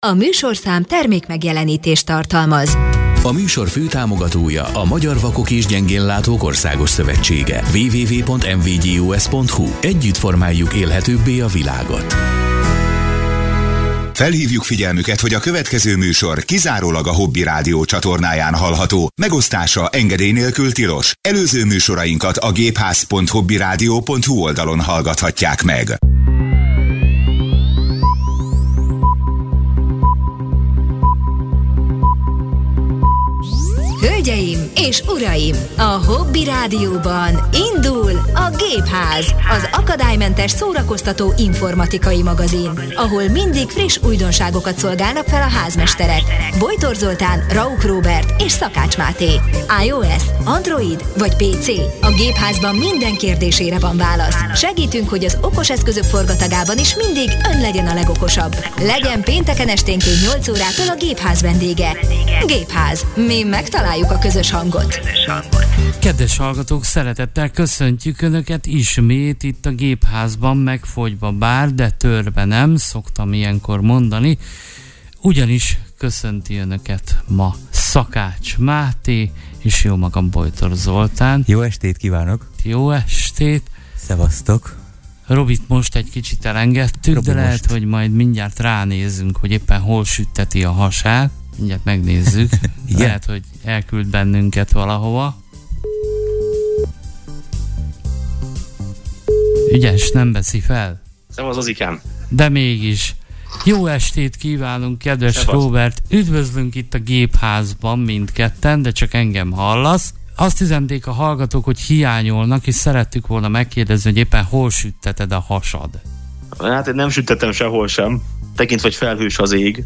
A műsorszám termékmegjelenítést tartalmaz. A műsor főtámogatója a Magyar Vakok és Gyengénlátók Országos Szövetsége. www.mvgus.hu. Együtt formáljuk élhetőbbé a világot. Felhívjuk figyelmüket, hogy a következő műsor kizárólag a Hobby Rádió csatornáján hallható. Megosztása engedély nélkül tilos. Előző műsorainkat a gépház.hobbyradio.hu oldalon hallgathatják meg. Hölgyeim és uraim, a Hobby Rádióban indul a Gépház, az akadálymentes szórakoztató informatikai magazin, ahol mindig friss újdonságokat szolgálnak fel a házmesterek. Bojtor Zoltán, Rauk Róbert és Szakács Máté. iOS, Android vagy PC? A Gépházban minden kérdésére van válasz. Segítünk, hogy az okos eszközök forgatagában is mindig ön legyen a legokosabb. Legyen pénteken esténként 8 órától a Gépház vendége. Gépház. Mi megtaláljuk a közös hangot. Kedves hallgatók, szeretettel köszöntjük Önöket ismét itt a Gépházban, megfogyva bár, de törve nem, szoktam ilyenkor mondani, ugyanis köszönti Önöket ma Szakács Máté, és jó magam Bojtor Zoltán. Jó estét kívánok! Jó estét! Szevasztok! Robit most egy kicsit elengedtük, Robi, de lehet, most. hogy majd mindjárt ránézünk, hogy éppen hol sütteti a hasát. Mindjárt megnézzük. Lehet, hogy elküld bennünket valahova. Ügyes, nem veszi fel. Szevasz, Azikám. De mégis. Jó estét kívánunk, kedves Szevasz. Róbert. Üdvözlünk itt a Gépházban mindketten, de csak engem hallasz. Azt üzenték a hallgatók, hogy hiányolnak, és szerettük volna megkérdezni, hogy éppen hol sütteted a hasad. Hát én nem süttettem sehol sem, tekintve, hogy felhős az ég,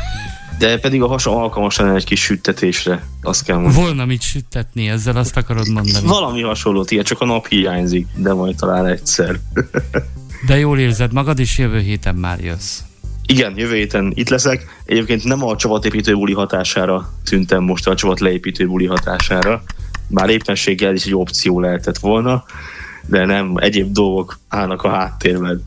de pedig a hasam alkalmas lenne egy kis süttetésre, azt kell mondani. Volna mit süttetni, ezzel azt akarod mondani. Valami hasonlót, ilyen csak a nap hiányzik, de majd talán egyszer. De jól érzed magad, és jövő héten már jössz. Igen, jövő héten itt leszek. Egyébként nem a csavatépítőbuli hatására tűntem most, a csavatleépítőbuli hatására. Bár éppenséggel is egy opció lehetett volna, de nem, egyéb dolgok állnak a háttérben.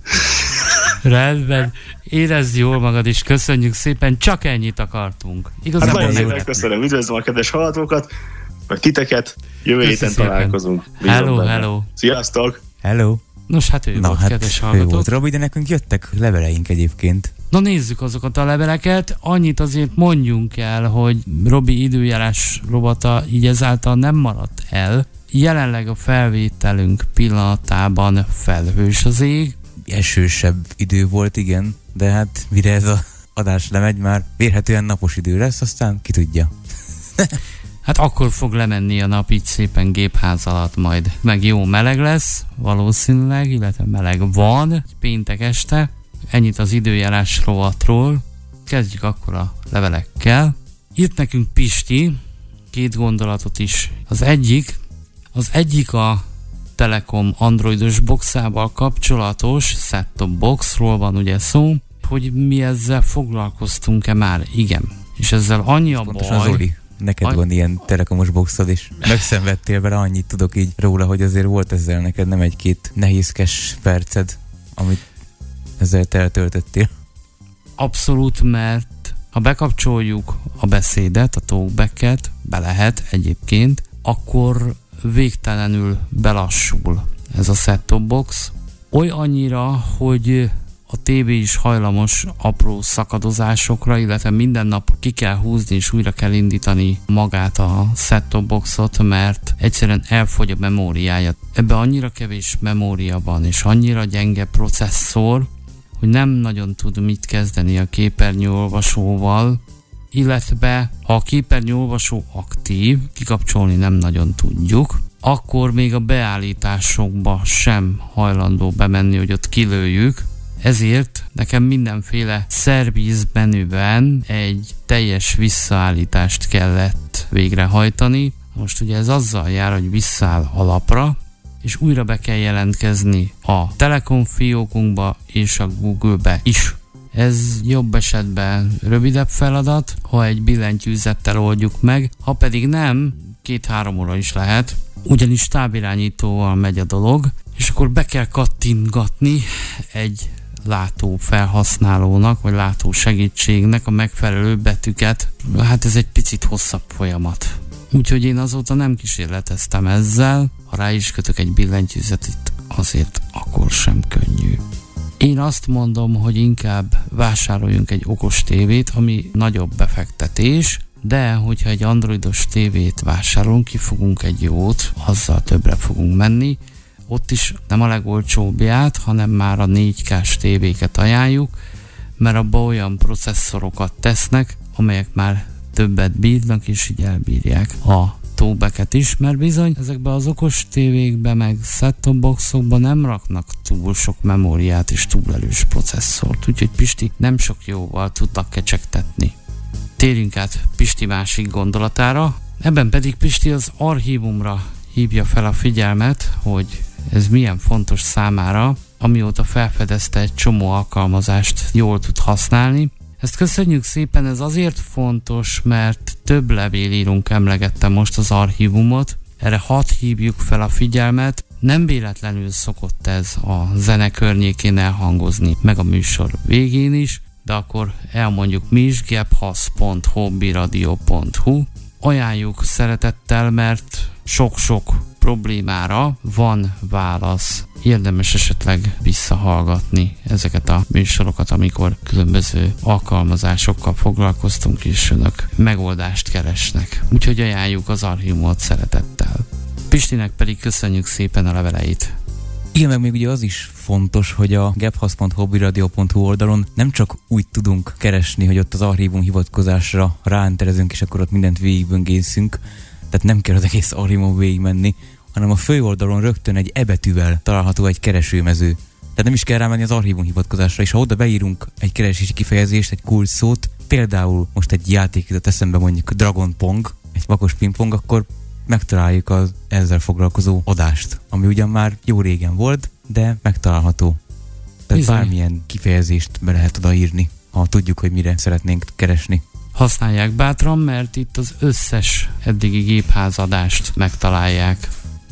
Rendben, érezd jól magad, és köszönjük szépen, csak ennyit akartunk. Hát nagyon szépen köszönöm, üdvözlöm a kedves hallgatókat, meg titeket, jövő héten találkozunk. Hello. Sziasztok! Hello! Nos, hát ő volt, kedves ő hallgatók. volt, Robi, de nekünk jöttek leveleink egyébként. Na nézzük azokat a leveleket. Annyit azért mondjunk el, hogy Robi időjárás robata így ezáltal nem maradt el. Jelenleg a felvételünk pillanatában felhős az ég. Esősebb idő volt, igen, de hát mire ez a adás lemegy, már vérhetően napos idő lesz, aztán ki tudja. Hát akkor fog lemenni a nap így szépen Gépház alatt majd. Meg jó meleg lesz, valószínűleg, illetve meleg van péntek este. Ennyit az időjárás rovatról. Kezdjük akkor a levelekkel. Írt nekünk Pisti 2 gondolatot is. Az egyik a Telekom androidos boxával kapcsolatos set-top boxról van ugye szó, hogy mi ezzel foglalkoztunk-e már? Igen. És ezzel annyi a Pontosan, baj... Zoli, neked van ilyen telekomos boxod, és megszenvedtél vele, annyit tudok így róla, hogy azért volt ezzel neked nem egy-két nehézkes perced, amit ezzel te eltöltöttél. Abszolút, mert ha bekapcsoljuk a beszédet, a talkbacket, be lehet egyébként, akkor végtelenül belassul ez a set-top box. Annyira, hogy a tévé is hajlamos apró szakadozásokra, illetve minden nap ki kell húzni és újra kell indítani magát a set-top boxot, mert egyszerűen elfogy a memóriája. Ebben annyira kevés memória van, és annyira gyenge processzor, hogy nem nagyon tud mit kezdeni a képernyőolvasóval, illetve ha a képernyőolvasó aktív, kikapcsolni nem nagyon tudjuk, akkor még a beállításokba sem hajlandó bemenni, hogy ott kilőjük. Ezért nekem mindenféle szerviz menüben egy teljes visszaállítást kellett végrehajtani. Most ugye ez azzal jár, hogy visszaáll alapra, és újra be kell jelentkezni a Telekom fiókunkba és a Google-be is. Ez jobb esetben rövidebb feladat, ha egy billentyűzettel oldjuk meg, ha pedig nem, 2-3 óra is lehet, ugyanis távirányítóval megy a dolog, és akkor be kell kattintgatni egy látó felhasználónak, vagy látó segítségnek a megfelelő betűket, hát ez egy picit hosszabb folyamat. Úgyhogy én azóta nem kísérleteztem ezzel, ha rá is kötök egy billentyűzetet, azért akkor sem könnyű. Én azt mondom, hogy inkább vásároljunk egy okos tévét, ami nagyobb befektetés, de hogyha egy androidos tévét vásárolunk, kifogunk egy jót, azzal többre fogunk menni. Ott is nem a legolcsóbbját, hanem már a 4K-s tévéket ajánljuk, mert abba olyan processzorokat tesznek, amelyek már többet bírnak, és így elbírják a talkbacket is, mert bizony ezekben az okos tévékben meg set-top boxokban nem raknak túl sok memóriát és túl erős processzort, úgyhogy Pisti nem sok jóval tudnak kecsegtetni. Térjünk át Pisti másik gondolatára, ebben pedig Pisti az archívumra hívja fel a figyelmet, hogy ez milyen fontos számára, amióta felfedezte, egy csomó alkalmazást jól tud használni. Ezt köszönjük szépen, ez azért fontos, mert több levélírunk emlegette most az archívumot, erre hadd hívjuk fel a figyelmet, nem véletlenül szokott ez a zene környékén elhangozni, meg a műsor végén is, de akkor elmondjuk mi is, gebhasz.hobbiradio.hu. Ajánljuk szeretettel, mert sok-sok problémára van válasz. Érdemes esetleg visszahallgatni ezeket a műsorokat, amikor különböző alkalmazásokkal foglalkoztunk, és önök megoldást keresnek. Úgyhogy ajánljuk az archívumot szeretettel. Pistinek pedig köszönjük szépen a leveleit. Igen, meg még ugye az is fontos, hogy a gebhasz.hobbiradio.hu oldalon nem csak úgy tudunk keresni, hogy ott az archívum hivatkozásra ráenterezünk, és akkor ott mindent végigböngészünk, tehát nem kell az egész archívumon végigmenni, hanem a főoldalon rögtön egy e-betűvel található egy keresőmező. Tehát nem is kell rámenni az archívum hivatkozásra, és ha oda beírunk egy keresési kifejezést, egy kulcsszót, például most egy játék jutott eszembe, mondjuk Dragon Pong, egy vakos pingpong, akkor megtaláljuk az ezzel foglalkozó adást, ami ugyan már jó régen volt, de megtalálható. Tehát bizony, bármilyen kifejezést be lehet odaírni, ha tudjuk, hogy mire szeretnénk keresni. Használják bátran, mert itt az összes eddigi gépházadást megtalálják.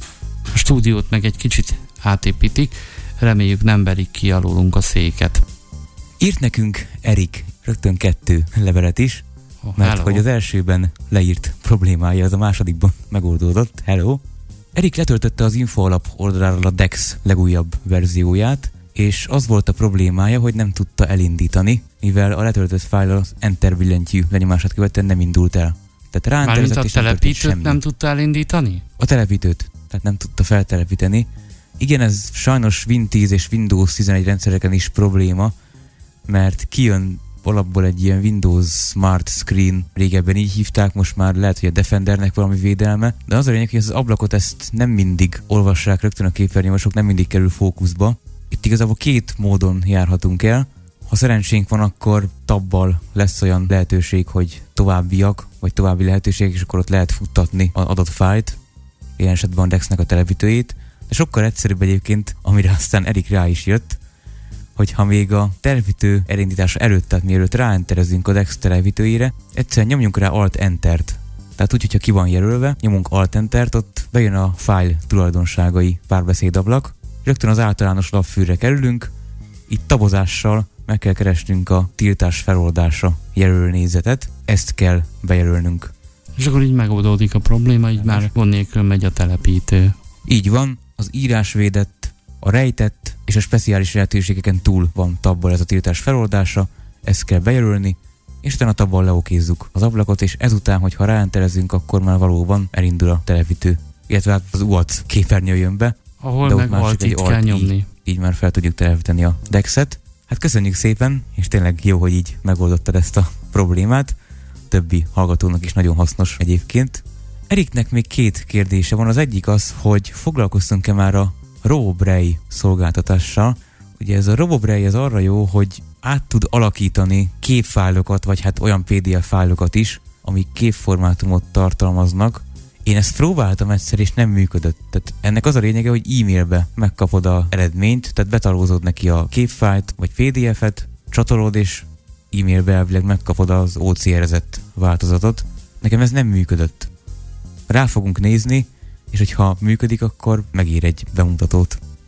A stúdiót meg egy kicsit átépítik, reméljük nem verik ki alólunk a széket. Írt nekünk Erik rögtön 2 levelet is, mert hello. hogy az elsőben leírt problémája, az a másodikban megoldódott. Hello! Erik letöltötte az info alap oldaláról a DeX legújabb verzióját, és az volt a problémája, hogy nem tudta elindítani, mivel a letöltött fájl az Enter billentyű lenyomását követően nem indult el. Tehát ráenterezett, és a telepítőt nem tudta elindítani? A telepítőt, tehát nem tudta feltelepíteni. Igen, ez sajnos Win10 és Windows 11 rendszereken is probléma, mert kijön alapból egy ilyen Windows Smart Screen, régebben így hívták, most már lehet, hogy a Defendernek valami védelme, de az a lényeg, hogy az ablakot ezt nem mindig olvassák rögtön a képernyőmosok, nem mindig kerül fókuszba. Itt igazából 2 módon járhatunk el. Ha szerencsénk van, akkor tabbal lesz olyan lehetőség, hogy továbbiak, vagy további lehetőségek, és akkor ott lehet futtatni az adott fájlt, ilyen esetben a DeX-nek a telepítőjét. De sokkal egyszerűbb egyébként, amire aztán Erik rá is jött, hogyha még a telepítő elindítása előtt, tehát mielőtt ráenterezünk a DeX telepítőjére, egyszerűen nyomjunk rá Alt-Entert. Tehát úgy, hogyha ki van jelölve, nyomunk Alt-Entert, ott bejön a fájl tulajdonságai párbeszédablak, rögtön az általános lapfűre kerülünk, itt tabozással meg kell keresnünk a tiltás feloldásra jelölő nézetet, ezt kell bejelölnünk. És akkor így megoldódik a probléma, így már gond nélkül megy a telepítő. Így van, az írásvédett, a rejtett és a speciális lehetőségeken túl van tabbal ez a tiltás feloldása, ezt kell bejelölni, és utána tabbal leokézzuk az ablakot, és ezután, hogyha ráenterezünk, akkor már valóban elindul a telepítő. Illetve hát az UAC képernyő jön be, ahol meg Alt-it kell nyomni. Így már fel tudjuk telepíteni a DeX-et. Hát köszönjük szépen, és tényleg jó, hogy így megoldottad ezt a problémát. Többi hallgatónak is nagyon hasznos egyébként. Eriknek még 2 kérdése van. Az egyik az, hogy foglalkoztunk-e már a RoboBraille szolgáltatással. Ugye ez a RoboBraille ez arra jó, hogy át tud alakítani képfájlokat, vagy hát olyan PDF fájlokat is, amik képformátumot tartalmaznak. Én ezt próbáltam egyszer, és nem működött. Tehát ennek az a lényege, hogy e-mailbe megkapod az eredményt, tehát betalózod neki a képfájlt, vagy PDF-et, csatolod, és e-mailbe elvileg megkapod az OCR-ezett változatot. Nekem ez nem működött. Rá fogunk nézni, és hogyha működik, akkor megír egy bemutatót.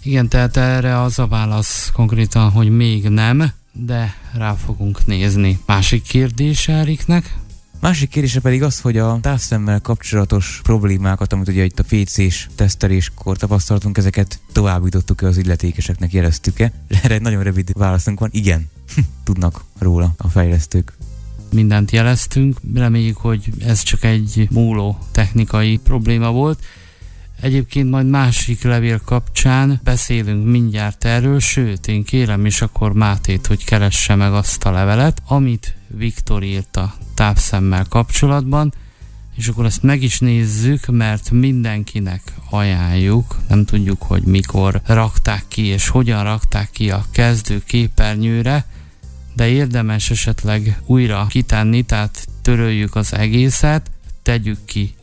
Igen, tehát erre az a válasz konkrétan, hogy még nem, de rá fogunk nézni. Másik kérdés Eriknek? Másik kérdése pedig az, hogy a távszemmel kapcsolatos problémákat, amit ugye itt a PC-s teszteléskor tapasztaltunk, ezeket továbbítottuk-e az illetékeseknek, jeleztük-e? Erre egy nagyon rövid válaszunk van. Igen, tudnak róla a fejlesztők. Mindent jeleztünk, reméljük, hogy ez csak egy múló technikai probléma volt. Egyébként majd másik levél kapcsán beszélünk mindjárt erről, sőt, én kérem is akkor Mátét, hogy keresse meg azt a levelet, amit Viktor írt a távszemmel kapcsolatban, és akkor ezt meg is nézzük, mert mindenkinek ajánljuk, nem tudjuk, hogy mikor rakták ki, és hogyan rakták ki a kezdő képernyőre, de érdemes esetleg újra kitenni, tehát töröljük az egészet, tegyük ki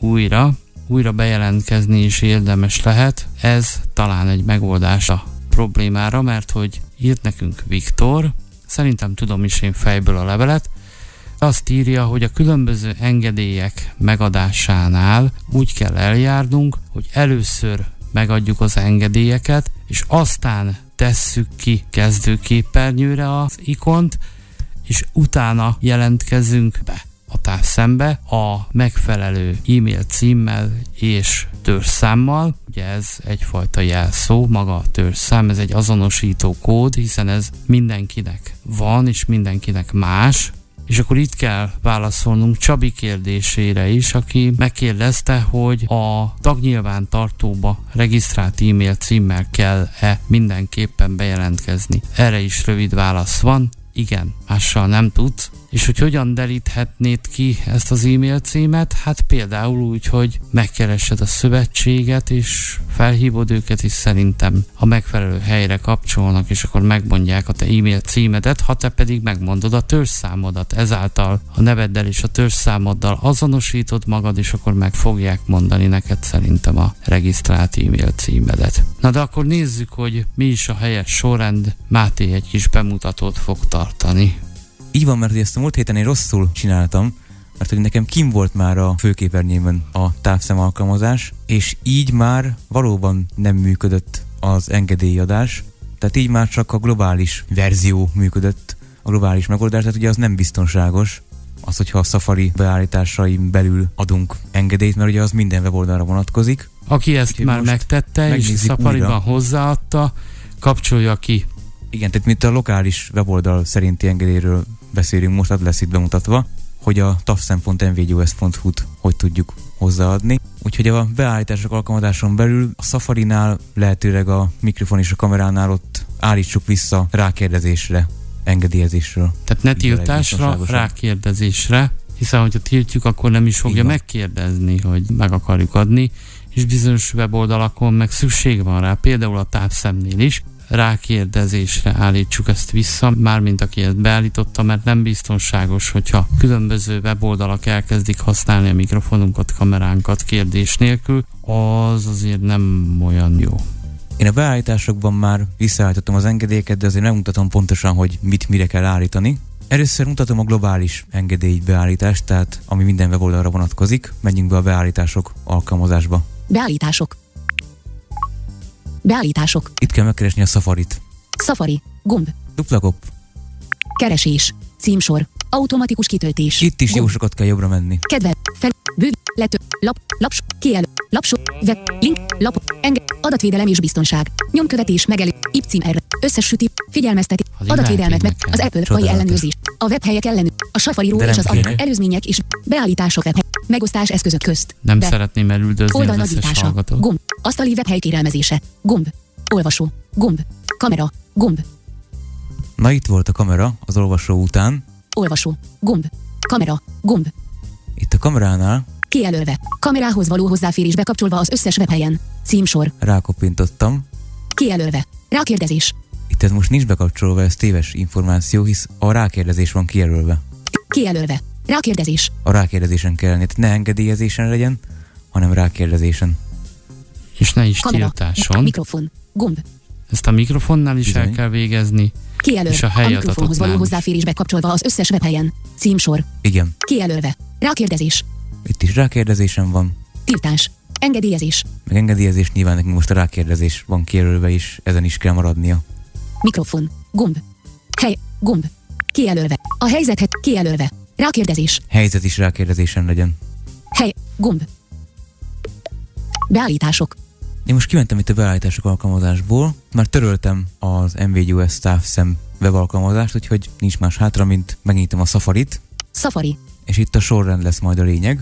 újra bejelentkezni is érdemes lehet. Ez talán egy megoldás a problémára, mert hogy írt nekünk Viktor, szerintem tudom is én fejből a levelet, azt írja, hogy a különböző engedélyek megadásánál úgy kell eljárnunk, hogy először megadjuk az engedélyeket, és aztán tesszük ki kezdőképernyőre az ikont, és utána jelentkezünk be a távszembe a megfelelő e-mail címmel és törzsszámmal. Ugye ez egyfajta jelszó, maga a törzszám, ez egy azonosító kód, hiszen ez mindenkinek van, és mindenkinek más. És akkor itt kell válaszolnunk Csabi kérdésére is, aki megkérdezte, hogy a tagnyilvántartóba regisztrált e-mail címmel kell-e mindenképpen bejelentkezni. Erre is rövid válasz van, igen, mással nem tudsz. És hogy hogyan delíthetnéd ki ezt az e-mail címet? Hát például úgy, hogy megkeresed a szövetséget, és felhívod őket, és szerintem a megfelelő helyre kapcsolnak, és akkor megmondják a te e-mail címedet, ha te pedig megmondod a törzsszámodat. Ezáltal a neveddel és a törzsszámoddal azonosítod magad, és akkor meg fogják mondani neked szerintem a regisztrált e-mail címedet. Na de akkor nézzük, hogy mi is a helyes sorrend. Máté egy kis bemutatót fog tartani. Így van, mert ezt a múlt héten én rosszul csináltam, mert hogy nekem kim volt már a főképernyőmön a távszem alkalmazás, és így már valóban nem működött az engedélyadás, tehát így már csak a globális verzió működött, a globális megoldás, tehát ugye az nem biztonságos, az, hogyha a Safari beállításaim belül adunk engedélyt, mert ugye az minden weboldalra vonatkozik. Aki ezt már megtette, és Safariban hozzáadta, kapcsolja ki. Igen, tehát mint a lokális weboldal szerinti engedélyről beszélünk, most az lesz itt bemutatva, hogy a tavszem.nvgyos.hu-t hogy tudjuk hozzáadni. Úgyhogy a beállítások alkalmazáson belül a Safarinál, lehetőleg a mikrofon és a kameránál ott állítsuk vissza rákérdezésre, engedélyezésről. Tehát ne tiltásra, rákérdezésre, hiszen hogyha tiltjuk, akkor nem is fogja megkérdezni, hogy meg akarjuk adni, és bizonyos weboldalakon meg szükség van rá, például a távszemnél is, rákérdezésre állítsuk ezt vissza, mármint aki ezt beállította, mert nem biztonságos, hogyha különböző weboldalak elkezdik használni a mikrofonunkat, kameránkat kérdés nélkül, az azért nem olyan jó. Én a beállításokban már visszaállítottam az engedélyeket, de azért nem mutatom pontosan, hogy mit mire kell állítani. Először mutatom a globális engedély beállítást, tehát ami minden weboldalra vonatkozik. Menjünk be a beállítások alkalmazásba. Beállítások. Beállítások. Itt kell megkeresni a Safarit. Safari. Gomb. Dupla gomb. Keresés. Címsor. Automatikus kitöltés. Itt is jó sokat kell jobbra menni. Kedve. Fel. Bőv. Lető. Lap. Laps. Kielő. Lapsó. Web. Link. Lap. Adatvédelem és biztonság. Nyomkövetés megelő. IPCIM R. Összesüti. Figyelmezteti. Adatvédelmet meg. Az Apple mai ellenőrzés. A webhelyek ellenőr. A Safari-ról és az előzmények és beállítások webhely. Megosztás eszközök közt. Nem szeretném elüldözni az összes hallgatót. Gomb. Asztali webhely kérelmezése. Gomb. Olvasó. Gomb. Kamera. Gomb. Na itt volt a kamera az olvasó után. Olvasó. Gomb. Kamera. Gomb. Itt a kameránál. Kijelölve. Kamerához való hozzáférés bekapcsolva az összes webhelyen. Címsor. Rákoppintottam. Kijelölve. Rákérdezés. Itt ez most nincs bekapcsolva, ez téves információ, hisz a rákérdezés van kijelölve. Kijelölve. Rákérdezés. A rákérdezésen kell lenni, ne engedélyezésen legyen, hanem rákérdezésen. És ne is Kamera. Tiltáson. Mikrofon. Gomb. Ezt a mikrofonnál is Bizony. El kell végezni. Kijelölve. És a mikrofonhoz való helyadatoknál hozzáférés bekapcsolva az összes webhelyen. Címsor. Igen. Kijelölve. Rákérdezés. Itt is rákérdezésem van. Tiltás. Engedélyezés. Meg engedélyezés, nyilván nekünk most a rákérdezés van kijelölve is, ezen is kell maradnia. Mikrofon. Gomb. Hely. Gomb. Kijelölve. A helyzetet kijelölve. Rákérdezés. Helyzet is rákérdezésen legyen. Hely. Gomb. Beállítások. Én most kimentem itt a beállítások alkalmazásból, már töröltem az NVGOS távszem webalkalmazást, úgyhogy nincs más hátra, mint megnyitom a Safarit. Safari. És itt a sorrend lesz majd a lényeg.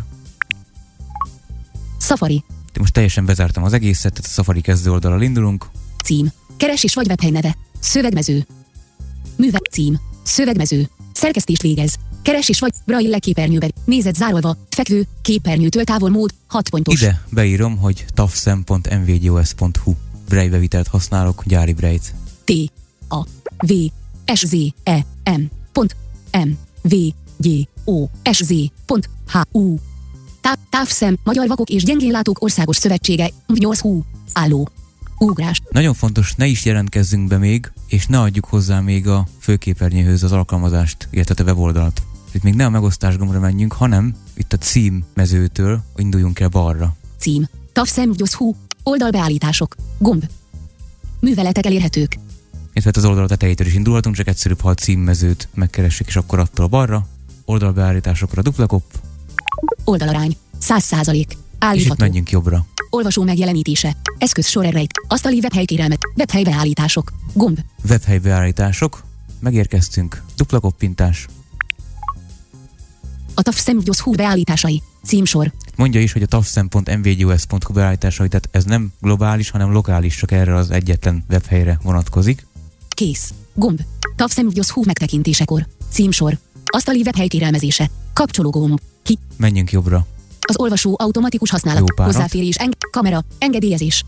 Safari. Most teljesen bezártam az egészet, tehát a Safari kezdő oldalról indulunk. Cím. Keresés vagy webhely neve. Szövegmező. Műve. Cím. Szövegmező. Szerkesztést végez. Keresés vagy Braille képernyőbe. Nézet zárolva. Fekvő. Képernyőtől távol mód. 6 pontos. Ide beírom, hogy tavszem.mvgos.hu Braille bevitelt használok, gyári Braille-t. T. A. V. S. Z. E. M. M. V. G. O. S. Z. H. U. Távszem, Magyar Vakok és Gyengénlátók Országos Szövetsége, 8 álló. Ugrás. Nagyon fontos, ne is jelentkezzünk be még, és ne adjuk hozzá még a főképernyőhöz az alkalmazást, illetve a weboldalt. Itt még ne a megosztás gombra menjünk, hanem itt a cím mezőtől induljunk el balra. Cím. Tavszem.hu. Oldalbeállítások. Gomb. Műveletek elérhetők. Illetve az oldal tetejétől is indulhatunk, csak egyszerűbb, ha a címmezőt megkeressük, és akkor attól balra. Oldalbeállításokra duplakop. Oldalarány. 100%. És itt Állítható. menjünk jobbra. Olvasó megjelenítése. Eszköz sor errejt. Asztali webhelykérelmet. Webhelybeállítások. Gomb. Webhelybeállítások. Megérkeztünk. Dupla koppintás. A tavszem.hu beállításai. Címsor. Mondja is, hogy a tavszem.mvgos.hu beállításai, tehát ez nem globális, hanem lokális, csak erre az egyetlen webhelyre vonatkozik. Kész. Gomb. Tavszem.hu megtekintésekor. Címsor. Asztali webhelykérelmezése. Kapcsoló gomb. Ki. Menjünk jobbra. Az olvasó automatikus használat. Jó párat. Hozzáférés. Kamera. Engedélyezés.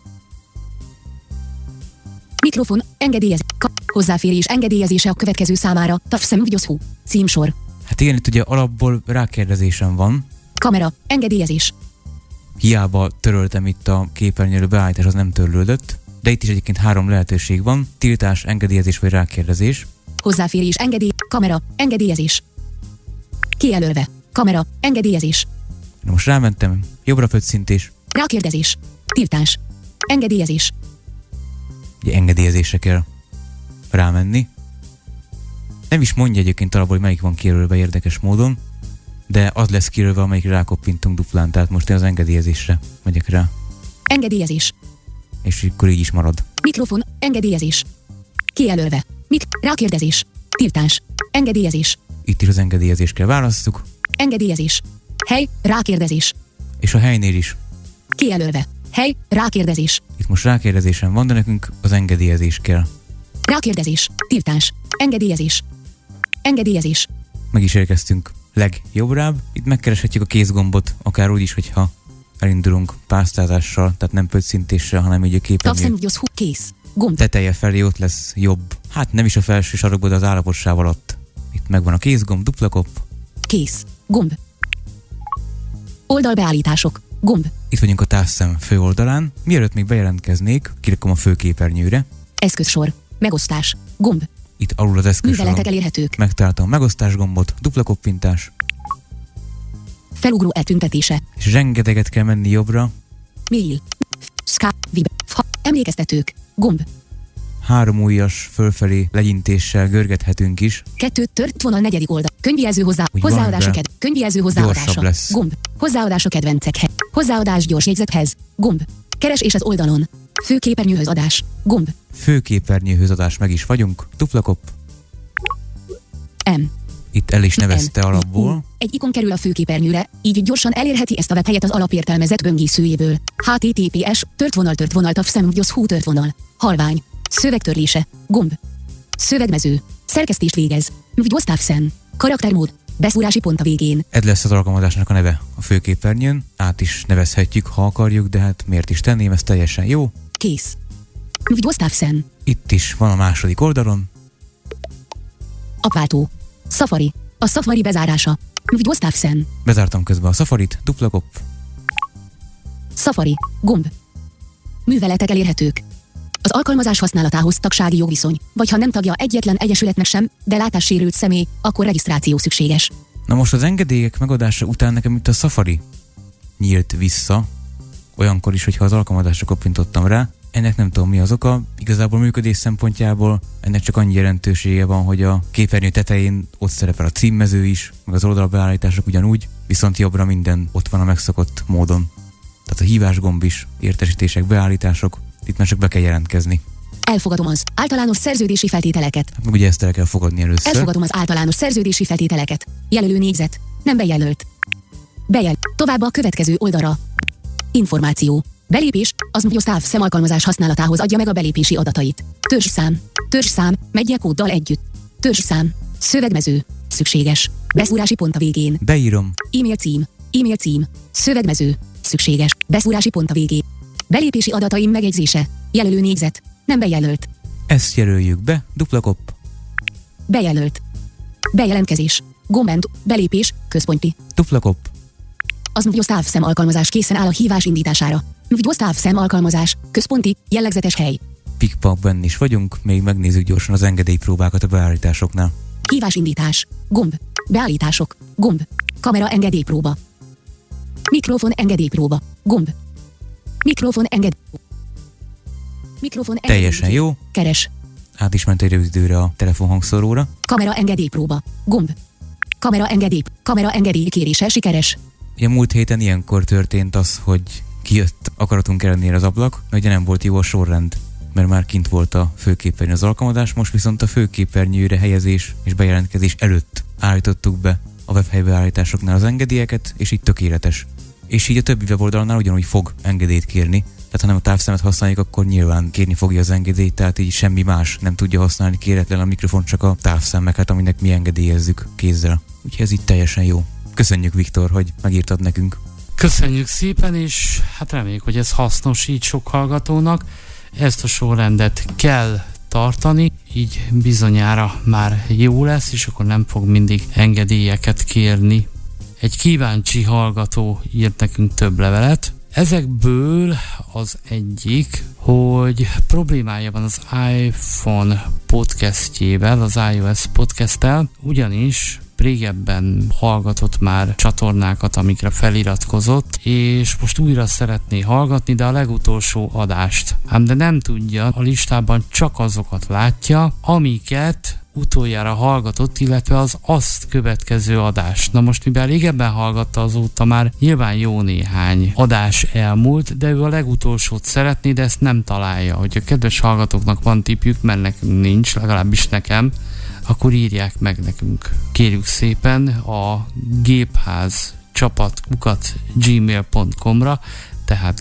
Mikrofon. Engedélyez. Hozzáférés engedélyezése a következő számára. Tavszem.hu. Címsor. Hát igen, itt ugye alapból rákérdezésem van. Kamera. Engedélyezés. Hiába töröltem itt a képernyőről, beállítás az nem törlődött, de itt is egyébként 3 lehetőség van. Tiltás, engedélyezés vagy rákérdezés. Hozzáférés engedély. Kamera. Engedélyezés. Kijelölve. Kamera. Engedélyezés. Na most rámentem, jobbra pöccintés. Rákérdezés. Tiltás. Engedélyezés. Ugye engedélyezésre kell rámenni. Nem is mondja egyébként alapból, hogy melyik van kijelölve érdekes módon, de az lesz kijelölve, amelyikre rákoppintunk duplán, tehát most én az engedélyezésre megyek rá. Engedélyezés. És akkor így is marad. Mikrofon. Engedélyezés. Kijelölve. Rákérdezés. Tiltás. Engedélyezés. Itt is az engedélyezést kell válasszuk, Engedélyezés. Hely. Rákérdezés. és a helynél is. Kijelölve. Hely. Rákérdezés. Itt most rákérdezésem van, de nekünk az engedélyezés kell. Rákérdezés. Tiltás. Engedélyezés. Engedélyezés. Meg is érkeztünk legjobbrább. Itt megkereshetjük a kézgombot, akár úgy is, hogyha elindulunk pásztázással, tehát nem pöccintéssel, hanem így a képernyő Tavszem.hu. Kész. Gomb. teteje felé ott lesz jobb. Hát nem is a felső sarokban, de az állapotsáv alatt. Itt megvan a kézgomb, duplakop. Kész. Gomb. Oldalbeállítások. Gomb. Itt vagyunk a távszem főoldalán. Mielőtt még bejelentkeznék, kirakom a főképernyőre. Eszközsor. Megosztás. Gomb. Itt alul az eszközsoron Műveletek elérhetők. megtaláltam a megosztás gombot, dupla koppintás, Felugró eltüntetése. és rengeteget kell menni jobbra. Mail. Skype. Vibe. Emlékeztetők. Gomb. 3 ujjas fölfelé legyintéssel görgethetünk is. 2. Tört vonal 4. oldal. Könyvjelző Úgy hozzáadása. van, de Könyvjelző gyorsabb hozzáadása. lesz. Gomb. Hozzáadása kedvencekhez. Hozzáadás gyors jegyzethez. Gomb. Keresés az oldalon. Főképernyőhöz adás. Gomb. Főképernyőhöz adás, meg is vagyunk. Duplakop. M. Itt el is nevezte M. alapból. Egy ikon kerül a főképernyőre, így gyorsan elérheti ezt a webhelyet az alapértelmezett böngészőjéből. HTTPS. Tört vonal tavszem.hu tört vonal. Halvány. Szövegtörlése. Gomb. Szövegmező. Szerkesztést végez. Tavszem. Karaktermód. Beszúrási pont a végén. Ez lesz az alkalmazásnak a neve a főképernyőn. Át is nevezhetjük, ha akarjuk, de hát miért is tenném, ez teljesen jó. Kész. Tavszem. Itt is van a második oldalon. Apváltó. Safari. A Safari bezárása. Tavszem. Bezártam közben a Safarit, duplakop. Safari. Gomb. Műveletek elérhetők. Az alkalmazás használatához tagsági jogviszony, vagy ha nem tagja egyetlen egyesületnek sem, de látássérült személy, akkor regisztráció szükséges. Na most az engedélyek megadása után nekem itt a Safari nyílt vissza. olyankor is, hogyha az alkalmazásra koppintottam rá. Ennek nem tudom mi az oka, igazából működés szempontjából ennek csak annyi jelentősége van, hogy a képernyő tetején ott szerepel a címmező is, meg az oldalbeállítások ugyanúgy, viszont jobbra minden ott van a megszokott módon. Tehát a hívásgomb is, értesítések, beállítások, itt már csak be kell jelentkezni. Elfogadom az általános szerződési feltételeket. Meg ugye ezt el kell fogadni először. Elfogadom az általános szerződési feltételeket. Jelölő négyzet. Nem bejelölt. Tovább a következő oldalra. Információ. Belépés. Az MVIOS távszem alkalmazás használatához adja meg a belépési adatait. Törzsszám. Meggyekóddal együtt. Törzsszám. Szövegmező. Szükséges. Beszúrási pont a végén. Beírom. E-mail cím. Szövegmező. Szükséges. Beszúrási pont a végén. Belépési adataim megjegyzése. Jelölő négyzet. Nem bejelölt. Ezt jelöljük be. Dupla kopp. Bejelölt. Bejelentkezés. Gombent. Belépés. Központi. Dupla kopp. Az MVIOS távszem alkalmazás készen áll a hívás indítására. MVIOS távszem alkalmazás. Központi. Jellegzetes hely. Pikpakben is vagyunk, még megnézzük gyorsan az engedélypróbákat a beállításoknál. Hívásindítás. Gomb. Beállítások. Gomb. Kamera engedélypróba. Mikrofon engedélypróba. Gomb. Mikrofon Teljesen jó. Keres. Át is ment egy rövid időre a telefonhangszóróra. Kamera engedélypróba. Gomb. Kamera engedély kérése sikeres. Ugye múlt héten ilyenkor történt az, hogy kijött akaratunk ellenére az ablak, mert ugye nem volt jó a sorrend, mert már kint volt a főképernyő az alkalmazás, most viszont a főképernyőre helyezés és bejelentkezés előtt állítottuk be a webhelybeállításoknál az engedélyeket, és így tökéletes. És így a többi weboldalnál ugyanúgy fog engedélyt kérni, tehát ha nem a távszemet használjuk, akkor nyilván kérni fogja az engedélyt, tehát így semmi más nem tudja használni kéretlen a mikrofon, csak a távszemmeket, aminek mi engedélyezzük kézzel. Úgyhogy ez így teljesen jó. Köszönjük, Viktor, hogy megírtad nekünk. Köszönjük szépen, és hát reméljük, hogy ez hasznos így sok hallgatónak. Ezt a sorrendet kell tartani, így bizonyára már jó lesz, és akkor nem fog mindig engedélyeket kérni. Egy kíváncsi hallgató írt nekünk több levelet. Ezekből az egyik, hogy problémája van az iPhone podcastjével, az iOS podcasttel, ugyanis régebben hallgatott már csatornákat, amikre feliratkozott, és most újra szeretné hallgatni, de a legutolsó adást. Ám de nem tudja, a listában csak azokat látja, amiket utoljára hallgatott, illetve az azt következő adást. Na most, mivel régebben hallgatta, azóta már nyilván jó néhány adás elmúlt, de ő a legutolsót szeretné, de ezt nem találja. Hogyha kedves hallgatóknak van tippjük, mert nekünk nincs, legalábbis nekem, akkor írják meg nekünk. Kérjük szépen a gépház@gmail.com-ra, tehát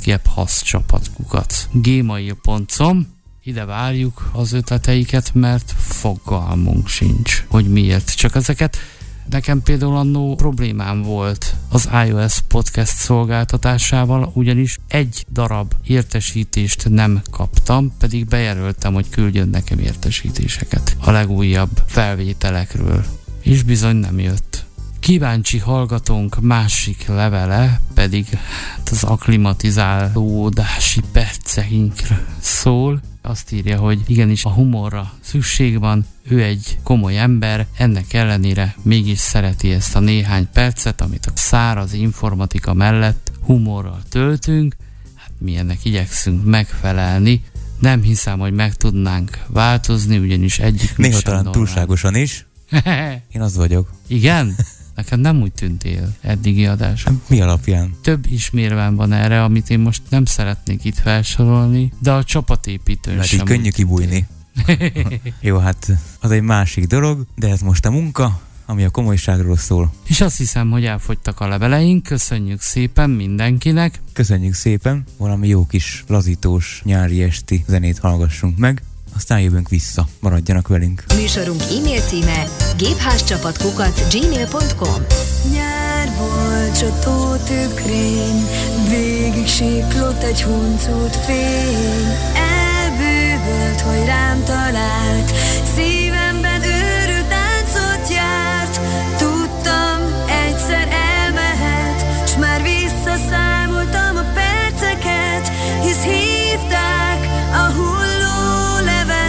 gépház@gmail.com. Ide várjuk az ötleteiket, mert fogalmunk sincs, hogy miért csak ezeket. Nekem például annó problémám volt az iOS podcast szolgáltatásával, ugyanis egy darab értesítést nem kaptam, pedig bejelöltem, hogy küldjön nekem értesítéseket a legújabb felvételekről, és bizony nem jött. Kíváncsi hallgatónk másik levele pedig az akklimatizálódási perceinkről szól. Azt írja, hogy igenis a humorra szükség van, ő egy komoly ember, ennek ellenére mégis szereti ezt a néhány percet, amit a száraz informatika mellett humorral töltünk. Hát mi ennek igyekszünk megfelelni. Nem hiszem, hogy meg tudnánk változni, ugyanis egyik néha talán túlságosan is. Én az vagyok. Igen? Nekem nem úgy tűntél eddigi adáson. Mi alapján? Több ismérvem van erre, amit én most nem szeretnék itt felsorolni, de a csapatépítőn mert sem. Így könnyű kibújni. Jó, hát az egy másik dolog, de ez most a munka, ami a komolyságról szól. És azt hiszem, hogy elfogytak a leveleink. Köszönjük szépen mindenkinek. Köszönjük szépen, valami jó kis lazítós nyári esti zenét hallgassunk meg. Aztán jövünk vissza, maradjanak velünk. Műsorunk e-mail címe gépházcsapat@gmail.com. Nyár volt, csató tükrén, végig siklott egy huncut fény. Elbűvölt, hogy rám talált, szívemben őrült táncot járt. Tudtam, egyszer elmehet, s már visszaszámoltam a perceket, hisz hívták a hulló levelek.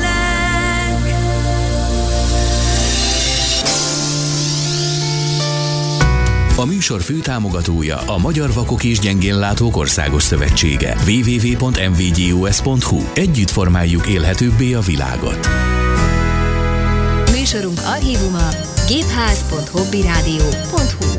A műsor főtámogatója a Magyar Vakok és Gyengénlátók Országos Szövetsége. www.mvgus.hu. Együtt formáljuk élhetőbbé a világot. Műsorunk archívuma gépház.hobbiradio.hu.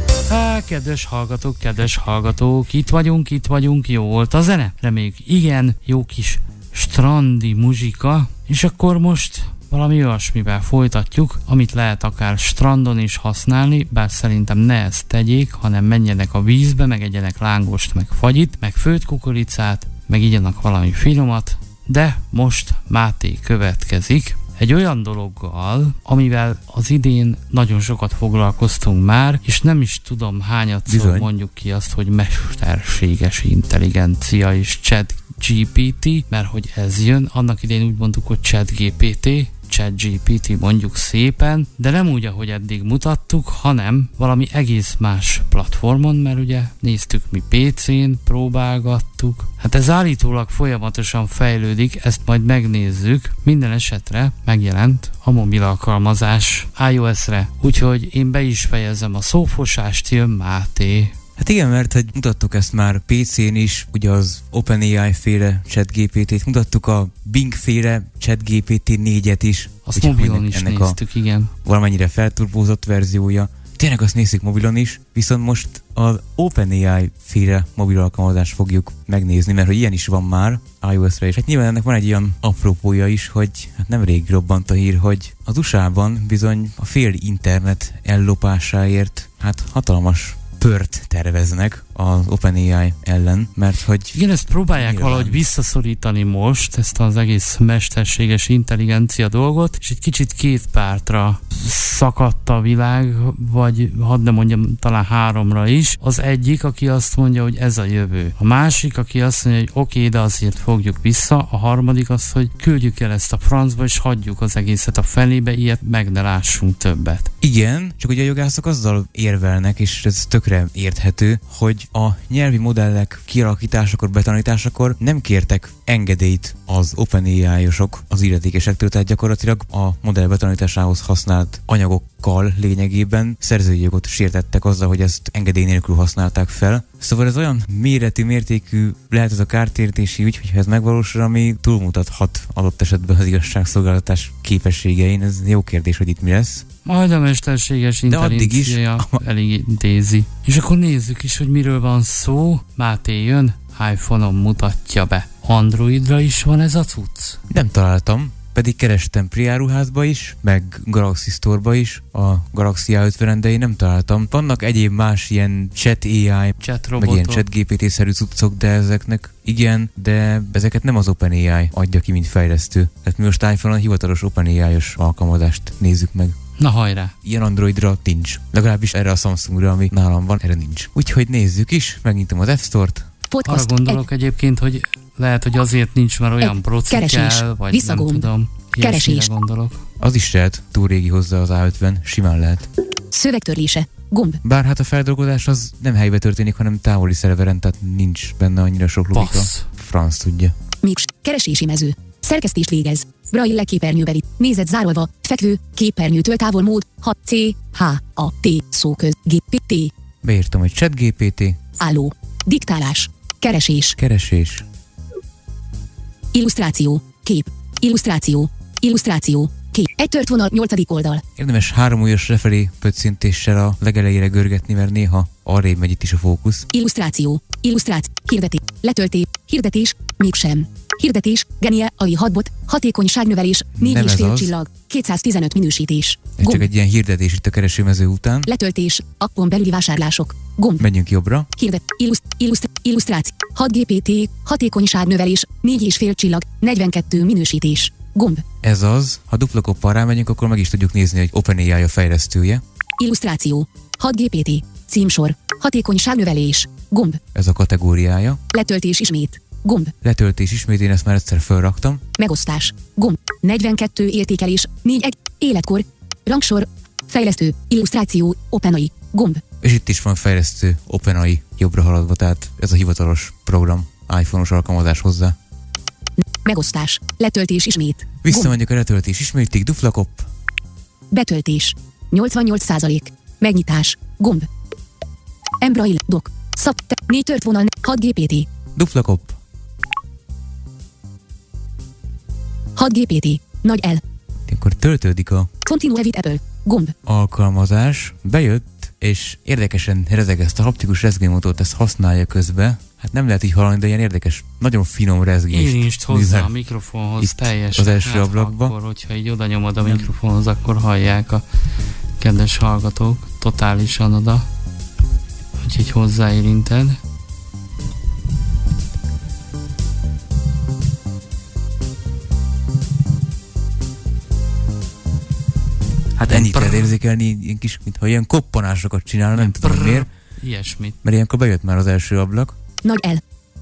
Kedves hallgatók, itt vagyunk, jó volt a zene? Reméljük igen, jó kis strandi muzsika, és akkor most valami olyasmivel folytatjuk, amit lehet akár strandon is használni, bár szerintem ne ezt tegyék, hanem menjenek a vízbe, meg egyenek lángost, meg fagyit, meg főtt kukoricát, meg igyanak valami finomat, de most Máté következik egy olyan dologgal, amivel az idén nagyon sokat foglalkoztunk már, és nem is tudom hányadszor mondjuk ki azt, hogy mesterséges intelligencia és ChatGPT, mert hogy ez jön, annak idején úgy mondtuk, hogy ChatGPT mondjuk szépen, de nem úgy, ahogy eddig mutattuk, hanem valami egész más platformon, mert ugye néztük mi PC-n, próbálgattuk. Hát ez állítólag folyamatosan fejlődik, ezt majd megnézzük. Minden esetre megjelent a mobil alkalmazás iOS-re, úgyhogy én be is fejezem a szófosást, jön Máté. Hát igen, mert hogy mutattuk ezt már PC-n is, ugye az OpenAI féle ChatGPT-t, mutattuk a Bing féle ChatGPT 4-et is. Azt mobilon is néztük, igen. Valamennyire felturbózott verziója. Tényleg azt nézzük mobilon is, viszont most az OpenAI féle mobil alkalmazást fogjuk megnézni, mert hogy ilyen is van már iOS-re, és hát nyilván ennek van egy olyan apropója is, hogy hát nemrég robbant a hír, hogy az USA-ban bizony a fél internet ellopásáért hát hatalmas pört terveznek az OpenAI ellen, mert hogy... Igen, ezt próbálják valahogy visszaszorítani most, ezt az egész mesterséges intelligencia dolgot, és egy kicsit két pártra szakadt a világ, vagy hadd ne mondjam, talán háromra is. Az egyik, aki azt mondja, hogy ez a jövő. A másik, aki azt mondja, hogy oké, de azért fogjuk vissza. A harmadik az, hogy küldjük el ezt a francba, és hagyjuk az egészet a felébe, ilyet meg ne lássunk többet. Igen, csak ugye a jogászok azzal érvelnek, és ez tökre érthető, hogy a nyelvi modellek kialakításakor, betanításakor nem kértek engedélyt az OpenAI-osok, az illetékesektől, tehát gyakorlatilag a modell betanításához használt anyagokkal lényegében szerzői jogot sértettek azzal, hogy ezt engedély nélkül használták fel. Szóval ez olyan mértékű lehet ez a kártérítési ügy, hogyha ez megvalósul, ami túlmutathat adott esetben az igazságszolgáltatás képességein. Ez jó kérdés, hogy itt mi lesz. Majd a mesterséges intelligencia elintézi. És akkor nézzük is, hogy miről van szó. Máté jön, iPhone-on mutatja be. Androidra is van ez a cucc? Nem találtam, pedig kerestem Priáruházba is, meg Galaxy Store-ba is, a Galaxy A50-en, de én nem találtam. Vannak egyéb más ilyen chat AI, meg ilyen chat GPT-szerű cuccok, de ezeknek igen, de ezeket nem az OpenAI adja ki, mint fejlesztő. Tehát mi most iPhone-on hivatalos OpenAI-os alkalmazást nézzük meg. Na hajrá! Ilyen Androidra nincs. Legalábbis erre a Samsungra, ami nálam van, erre nincs. Úgyhogy nézzük is, megnyitom az App Store-t. Arra gondolok egyébként, hogy lehet, hogy azért nincs már olyan proci kell, vagy visszagomb. Nem tudom. Keresés. Gondolok. Az is lehet, túl régi hozzá az A50, simán lehet. Szövegtörlése. Gomb. Bár hát a feldolgozás az nem helybe történik, hanem távoli szerveren, tehát nincs benne annyira sok logika. Franc tudja. Mix. Keresési mező. Szerkesztést végez. Braille képernyőbeli. Nézet zárolva. Fekvő. Képernyőtől távol mód. 6 C. H. A. T. Szóköz. GPT. Beírtam, hogy ChatGPT. Álló. Diktálás. Keresés. Keresés. Illusztráció. Kép. Illusztráció. Illusztráció. Kép. Egy tört vonal, 8. oldal. Érdemes 3 ujjas lefelé pöccintéssel a legelejére görgetni, mert néha arrébb megy itt is a fókusz. Illusztráció. Illusztráció. Hirdetés. Letöltés. Hirdetés. Mégsem. Hirdetés. Genie. AI hatbot. Hatékonyságnövelés. 4,5 csillag. 215 minősítés. Ez csak egy ilyen hirdetés itt a keresőmező után. Letöltés. Appon belüli vásárlások. Gomb. Menjünk jobbra. Illusztráció. 6 GPT. Hatékonyságnövelés. 4,5 csillag. 42 minősítés. Gomb. Ez az, ha dupla koppal rámegyünk, akkor meg is tudjuk nézni, hogy OpenAI a fejlesztője. Illusztráció. 6 GPT. Címsor. Hatékonyságnövelés. Gomb. Ez a kategóriája. Letöltés ismét. Gomb. Letöltés ismét, én ezt már egyszer felraktam. Megosztás. Gomb. 42 értékelés. 4.1. Életkor. Rangsor. Fejlesztő. Illusztráció. OpenAI. Gomb. És itt is van fejlesztő OpenAI jobbra haladva, tehát ez a hivatalos program, iPhone-os alkalmazás hozzá. Megosztás. Letöltés ismét. Visszamegyek a letöltés ismétig, dupla kopp. Betöltés. 88%. Megnyitás. Gomb. Embrail, doc. Szap, 4 tört vonal, 6 GPT. Dupla kopp. 6 GPT. Nagy L. Akkor töltődik a Continue with Apple. Gomb. alkalmazás. Bejött, és érdekesen rezeg ezt a haptikus rezgőmotort, ezt használja közben. Hát nem lehet így hallani, de ilyen érdekes, nagyon finom rezgést. Érintsd hozzá a mikrofonhoz teljesen. Az első ablakba. Akkor, hogyha így oda nyomod a mikrofonhoz, akkor hallják a kedves hallgatók totálisan oda. Úgyhogy hozzáérinted. Hát ennyit lehet érzékelni, ilyen kis, mintha ilyen koppanásokat csinálna, nem tudom miért. Ilyesmit. Mert ilyenkor bejött már az első ablak. Nagy L.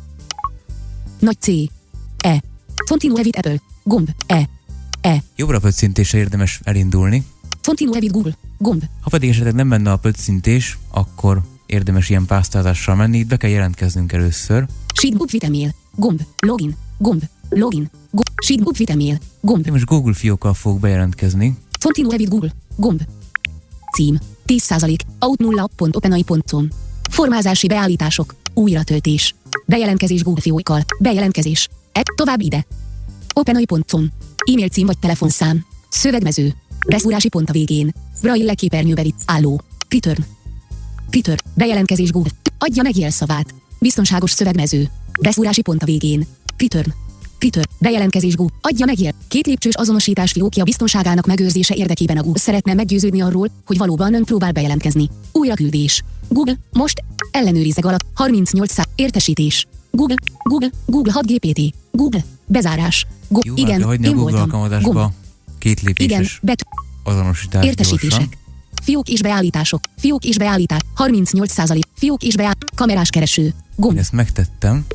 Nagy C. E. Continue with Apple. Gomb. E. E. Jobbra pöccintése érdemes elindulni. Continue with Google. Gomb. Ha pedig esetleg nem menne a pöccintés, akkor érdemes ilyen pásztázással menni. Itt be kell jelentkeznünk először. Sheetbook with email. Gomb. Login. Gomb. Login. Gomb. Sheetbook with email. Gomb. Én most Google fiókkal fogok bejelentkezni. Continue with Google. Gomb. Cím. 10%. out0.openai.com. Formázási beállítások. Újratöltés. Bejelentkezés Google fiókkal. Bejelentkezés. Tovább ide. openai.com. E-mail cím vagy telefonszám. Szövegmező. Beszúrási pont a végén. Braille képernyőbeli. Álló. Return. Return. Bejelentkezés Google. Adja meg jelszavát. Biztonságos szövegmező. Beszúrási pont a végén. Return. Return. Bejelentkezés Google. Adja meg két lépcsős azonosítás fiókja biztonságának megőrzése érdekében a Google szeretne meggyőződni arról, hogy valóban ön próbál bejelentkezni. Újraküldés. Google. Most. Ellenőrizeg alatt. 38 értesítés. Google 6 GPT. Google. Bezárás. Jó, igen, hagyni a Google alkalmazásba. Két lépéses azonosítás. Értesítések. Gyorsan. Fiók és beállítások. Fiók és beállítás. 38%. Fiók és beállítás. Kamerás kereső. Gomb. Én ezt megtettem.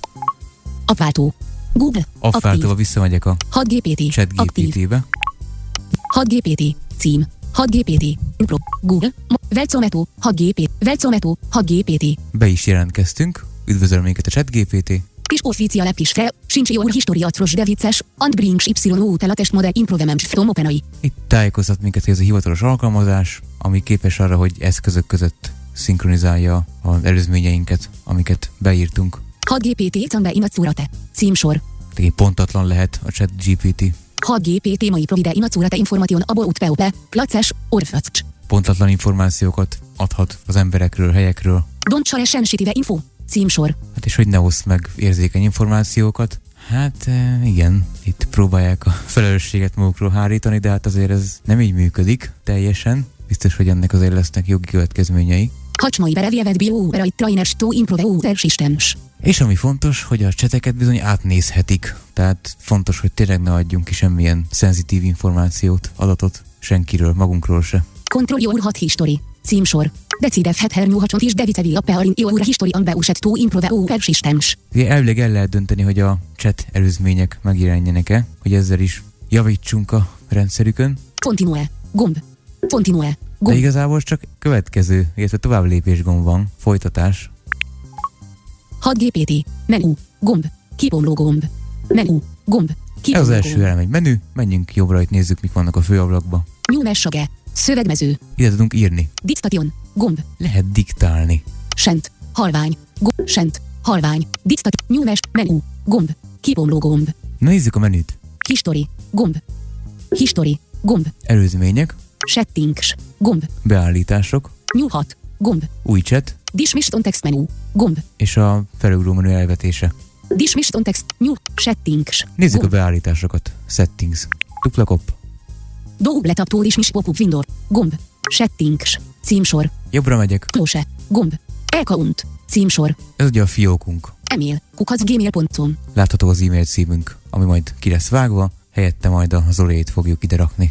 Appváltó. Google. Appváltóba visszamegyek a 6 GPT. ChatGPT-be. 6 GPT. Cím. 6 GPT. Pro. Google. Velcometó. 6 GPT. Velcometó. 6 GPT. Be is jelentkeztünk. Üdvözöl minket a ChatGPT. Kis official app is fel. Sincs jó história atros de vicces. And brings y a test model improvement from OpenAI. Itt tájékoztat minket, hogy ez a hivatalos alkalmazás, ami képes arra, hogy eszközök között szinkronizálja az előzményeinket, amiket beírtunk. 6 GPT cambe inacurate. Címsor. Pontatlan lehet a ChatGPT. 6 GPT mai provide inacurate information about POP. Places, orfaccs. Pontatlan információkat adhat az emberekről, helyekről. Don't share sensitive info. Címsor. Hát és hogy ne oszd meg érzékeny információkat. Hát igen, itt próbálják a felelősséget magukról hárítani, de hát azért ez nem így működik teljesen. Biztos, hogy ennek azért lesznek jogi következményei. Hacsmai berevjevet bio trainers to improve user systems. És ami fontos, hogy a cseteket bizony átnézhetik. Tehát fontos, hogy tényleg ne adjunk ki semmilyen szenzitív információt, adatot senkiről, magunkról se. Control your hot history. Címsor. Decide her new hachont is devitevil appearing your history and beuset to improve user systems. Elvileg el lehet dönteni, hogy a chat előzmények megjelenjenek-e, hogy ezzel is javítsunk a rendszerükön. Continue. Gomb. Continue. De igazából csak következő, illetve tovább lépés gomb van, folytatás. 6 GPT. Menu. Gomb. Kibomló gomb. Menu. Gomb. Ez az első elem egy menü, menjünk jobbra, itt nézzük, mik vannak a főablakban. New message. Szövegmező. Ide tudunk írni. Dictation. Gomb. Lehet diktálni. Sent. Halvány. Gomb. Sent. Halvány. Dictation. New mess. Menu. Gomb. Kibomló gomb. Nézzük a menüt. History. Gomb. History. Gomb. Előzmények. Settings. Gomb. Beállítások. New hot. Gomb. Új chat. Dismiss on text menu. Gomb. És a felugró menü elvetése. Dismiss on text. New. Settings. Nézzük Gomb. a beállításokat. Settings. Dupla kopp. Double tap to dismiss pop-up window. Gomb. Settings. Címsor. Jobbra megyek. Close. Gomb. Account. Címsor. Ez ugye a fiókunk. Email. @gmail.com. Látható az e-mail címünk, ami majd ki lesz vágva, helyette majd a Zolét fogjuk ide rakni.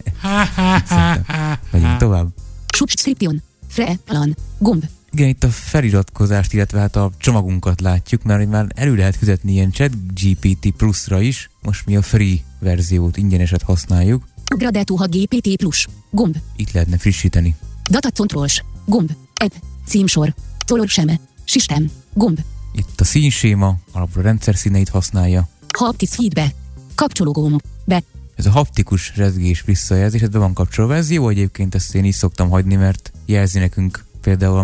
Megyünk tovább. Subscription. Plan. Gomb. Igen, itt a feliratkozást, illetve hát a csomagunkat látjuk, mert már elő lehet fizetni ilyen ChatGPT Plus-ra is. Most mi a free verziót, ingyeneset használjuk. Upgrade to GPT Plus. Gomb. Itt lehetne frissíteni. Data controls. Gomb. App. Címsor. Color scheme. System. Gomb. Itt a színséma, alapból a rendszer színeit használja. Haptic feedback. Kapcsoló gomb. Be. Ez a haptikus rezgés visszajelzés, ez be van kapcsolva. Ez jó egyébként, ezt én is szoktam hagyni, mert jelzi nekünk például, amíg